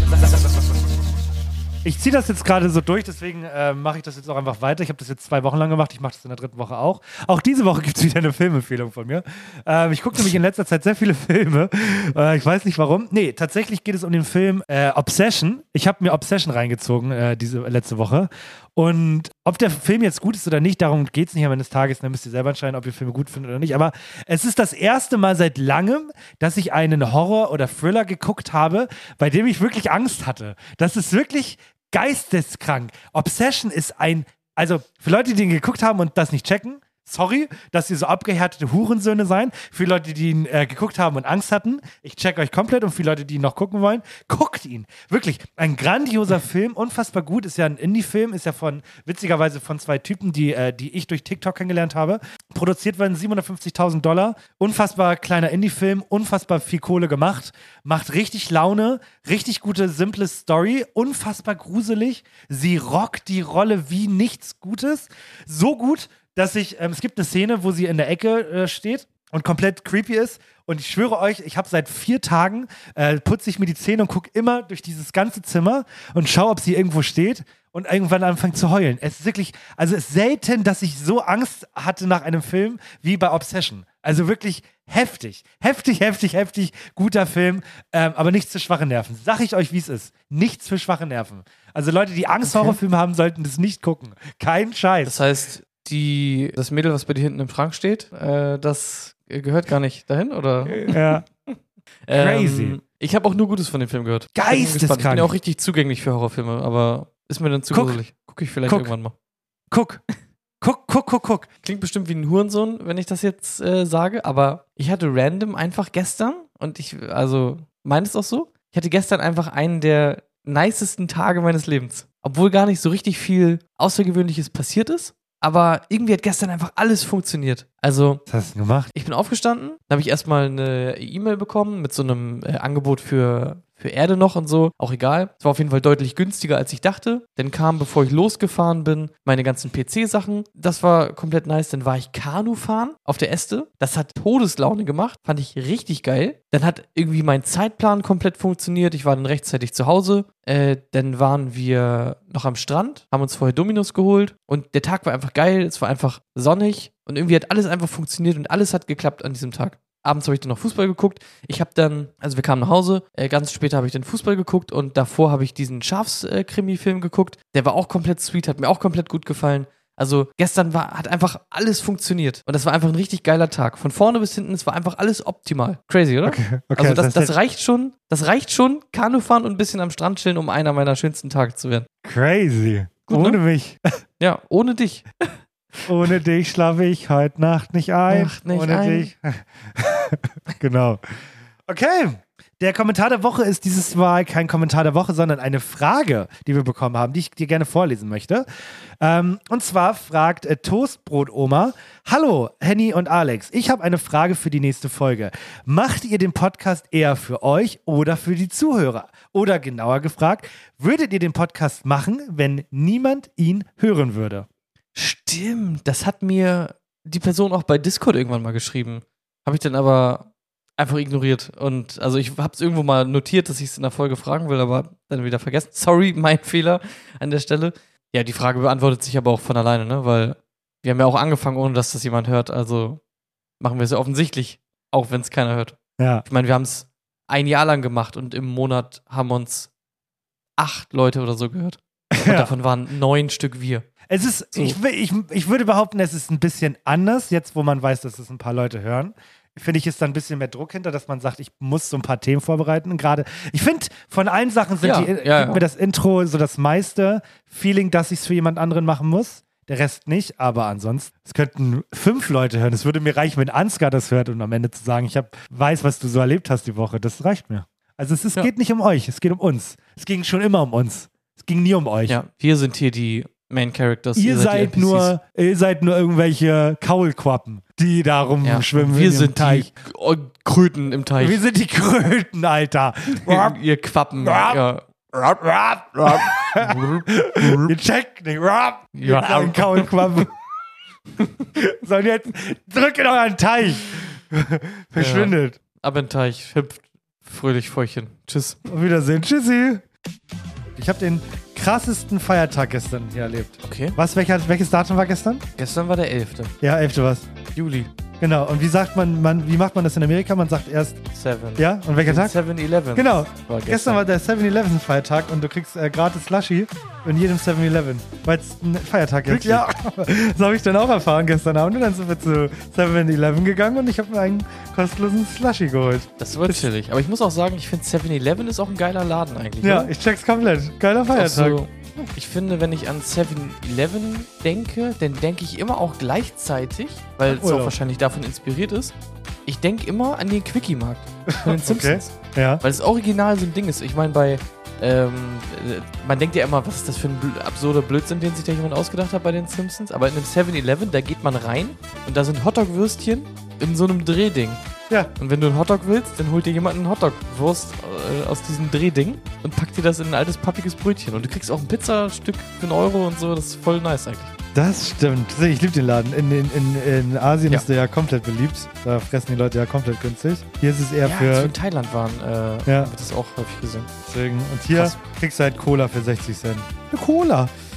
Ich ziehe das jetzt gerade so durch, deswegen äh, mache ich das jetzt auch einfach weiter. Ich habe das jetzt zwei Wochen lang gemacht, ich mache das in der dritten Woche auch. Auch diese Woche gibt es wieder eine Filmempfehlung von mir. Ähm, ich gucke nämlich in letzter Zeit sehr viele Filme. Äh, ich weiß nicht warum. Nee, tatsächlich geht es um den Film äh, Obsession. Ich habe mir Obsession reingezogen äh, diese letzte Woche. Und ob der Film jetzt gut ist oder nicht, darum geht es nicht am Ende des Tages. Dann müsst ihr selber entscheiden, ob ihr Filme gut findet oder nicht. Aber es ist das erste Mal seit langem, dass ich einen Horror- oder Thriller geguckt habe, bei dem ich wirklich Angst hatte. Das ist wirklich geisteskrank. Obsession ist ein, also für Leute, die den geguckt haben und das nicht checken, sorry, dass ihr so abgehärtete Hurensöhne seid. Für Leute, die ihn äh, geguckt haben und Angst hatten, ich check euch komplett. Und für Leute, die ihn noch gucken wollen, guckt ihn. Wirklich, ein grandioser Film, unfassbar gut. Ist ja ein Indie-Film, ist ja von, witzigerweise von zwei Typen, die, äh, die ich durch TikTok kennengelernt habe. Produziert werden siebenhundertfünfzigtausend Dollar. Unfassbar kleiner Indie-Film, unfassbar viel Kohle gemacht. Macht richtig Laune, richtig gute, simple Story, unfassbar gruselig. Sie rockt die Rolle wie nichts Gutes. So gut, dass ich, ähm, es gibt eine Szene, wo sie in der Ecke äh, steht und komplett creepy ist. Und ich schwöre euch, ich habe seit vier Tagen, äh, putze ich mir die Zähne und gucke immer durch dieses ganze Zimmer und schaue, ob sie irgendwo steht und irgendwann anfängt zu heulen. Es ist wirklich, also es ist selten, dass ich so Angst hatte nach einem Film wie bei Obsession. Also wirklich heftig, heftig, heftig, heftig, guter Film, ähm, aber nichts für schwache Nerven. Sag ich euch, wie es ist. Nichts für schwache Nerven. Also Leute, die Angst vor Okay. Horrorfilmen haben, sollten das nicht gucken. Kein Scheiß. Das heißt, die, das Mädel, was bei dir hinten im Schrank steht, äh, das gehört gar nicht dahin, oder? Ja. Crazy. Ähm, ich habe auch nur Gutes von dem Film gehört. Ich bin Geisteskrank. gespannt. Ich bin ja auch richtig zugänglich für Horrorfilme, aber ist mir dann zu Guck. gruselig. Gucke ich vielleicht Guck. irgendwann mal. Guck. Guck, guck, guck, guck. Klingt bestimmt wie ein Hurensohn, wenn ich das jetzt äh, sage, aber ich hatte random einfach gestern, und ich, also, meint es auch so, ich hatte gestern einfach einen der nicesten Tage meines Lebens. Obwohl gar nicht so richtig viel Außergewöhnliches passiert ist, aber irgendwie hat gestern einfach alles funktioniert. Also, Was hast du gemacht? ich bin aufgestanden, dann habe ich erstmal eine E-Mail bekommen mit so einem äh, Angebot für für Erde noch und so, auch egal. Es war auf jeden Fall deutlich günstiger, als ich dachte. Dann kam, bevor ich losgefahren bin, meine ganzen P C-Sachen. Das war komplett nice. Dann war ich Kanu fahren auf der Este. Das hat Todeslaune gemacht. Fand ich richtig geil. Dann hat irgendwie mein Zeitplan komplett funktioniert. Ich war dann rechtzeitig zu Hause. Äh, dann waren wir noch am Strand, haben uns vorher Dominos geholt. Und der Tag war einfach geil. Es war einfach sonnig. Und irgendwie hat alles einfach funktioniert und alles hat geklappt an diesem Tag. Abends habe ich dann noch Fußball geguckt. Ich habe dann, also wir kamen nach Hause, äh, ganz später habe ich dann Fußball geguckt und davor habe ich diesen Schafskrimi-Film geguckt. Der war auch komplett sweet, hat mir auch komplett gut gefallen. Also gestern war, hat einfach alles funktioniert und das war einfach ein richtig geiler Tag. Von vorne bis hinten, es war einfach alles optimal. Crazy, oder? Okay, okay, also das, das, das heißt, reicht schon, das reicht schon, Kanu fahren und ein bisschen am Strand chillen, um einer meiner schönsten Tage zu werden. Crazy. Gut, ohne ne? mich. Ja, ohne dich. Ohne dich schlafe ich heute Nacht nicht ein. Nacht nicht ohne ein. dich. Genau. Okay. Der Kommentar der Woche ist dieses Mal kein Kommentar der Woche, sondern eine Frage, die wir bekommen haben, die ich dir gerne vorlesen möchte. Ähm, und zwar fragt äh, Toastbrot-Oma: Hallo, Henny und Alex. Ich habe eine Frage für die nächste Folge. Macht ihr den Podcast eher für euch oder für die Zuhörer? Oder genauer gefragt, würdet ihr den Podcast machen, wenn niemand ihn hören würde? Stimmt, das hat mir die Person auch bei Discord irgendwann mal geschrieben. Habe ich dann aber einfach ignoriert. Und also ich habe es irgendwo mal notiert, dass ich es in der Folge fragen will, aber dann wieder vergessen. Sorry, mein Fehler an der Stelle. Ja, die Frage beantwortet sich aber auch von alleine, ne? Weil wir haben ja auch angefangen, ohne dass das jemand hört. Also machen wir es ja offensichtlich, auch wenn es keiner hört. Ja. Ich meine, wir haben es ein Jahr lang gemacht und im Monat haben uns acht Leute oder so gehört. Und Ja. davon waren neun Stück wir. Es ist, So. ich, ich, ich würde behaupten, es ist ein bisschen anders, jetzt wo man weiß, dass es ein paar Leute hören. Finde ich, ist da ein bisschen mehr Druck hinter, dass man sagt, ich muss so ein paar Themen vorbereiten. Und gerade, ich finde, von allen Sachen sind Ja, die, ja, gibt ja. mir das Intro so das meiste Feeling, dass ich es für jemand anderen machen muss. Der Rest nicht, aber ansonsten, es könnten fünf Leute hören. Es würde mir reichen, wenn Ansgar das hört und am Ende zu sagen, ich hab, weiß, was du so erlebt hast die Woche. Das reicht mir. Also es ist, Ja. geht nicht um euch, es geht um uns. Es ging schon immer um uns. Es ging nie um euch. Ja, wir sind hier die Main Characters. Ihr die seid, N P Cs. nur, ihr seid nur irgendwelche Kaulquappen, die da Ja, rumschwimmen. wir in dem sind Teich. die oh, Kröten im Teich. Wir sind die Kröten, Alter. ihr, ihr Quappen. ja. Ihr checkt nicht. Ja. Ihr kleinen Kaulquappen. Sondern jetzt zurück in euren Teich. Verschwindet. Ja. Ab in den Teich, hüpft fröhlich Fäulchen. Tschüss. Auf Wiedersehen. Tschüssi. Ich habe den krassesten Feiertag gestern hier erlebt. Okay. Was, welcher, welches Datum war gestern? Gestern war der elfte Ja, elfte was. Juli. Genau. Und wie sagt man, man, wie macht man das in Amerika? Man sagt erst, Seven. ja? Und welcher Tag? seven eleven. Genau. War Gestern. gestern. war der seven eleven Feiertag und du kriegst äh, gratis Slushy in jedem seven eleven, weil es ein Feiertag ist. Ja, das habe ich dann auch erfahren gestern Abend und dann sind wir zu seven eleven gegangen und ich habe mir einen kostenlosen Slushy geholt. Das war chillig. Aber ich muss auch sagen, ich finde seven eleven ist auch ein geiler Laden eigentlich. Ja, oder? ich check's komplett. Geiler Feiertag. Also, ich finde, wenn ich an seven eleven denke, dann denke ich immer auch gleichzeitig, weil es Urlaub. auch wahrscheinlich davon inspiriert ist, ich denke immer an den Quickie-Markt von den Simpsons. Okay. Ja. Weil das Original so ein Ding ist. Ich meine, bei, ähm, äh, man denkt ja immer, was ist das für ein bl- absurder Blödsinn, den sich da jemand ausgedacht hat bei den Simpsons. Aber in einem seven eleven, da geht man rein und da sind Hotdog-Würstchen in so einem Drehding. Ja. Und wenn du einen Hotdog willst, dann holt dir jemand einen Hotdog-Wurst äh, aus diesem Drehding und packt dir das in ein altes, pappiges Brötchen. Und du kriegst auch ein Pizzastück für einen Euro und so. Das ist voll nice eigentlich. Das stimmt. Ich liebe den Laden. In, in, in, in Asien Ja. ist der ja komplett beliebt. Da fressen die Leute ja komplett günstig. Hier ist es eher Ja, als wir für. in Thailand waren, äh, Ja. haben wir das auch häufig gesehen. Deswegen. Und hier Krass. kriegst du halt Cola für sechzig Cent. Eine Cola.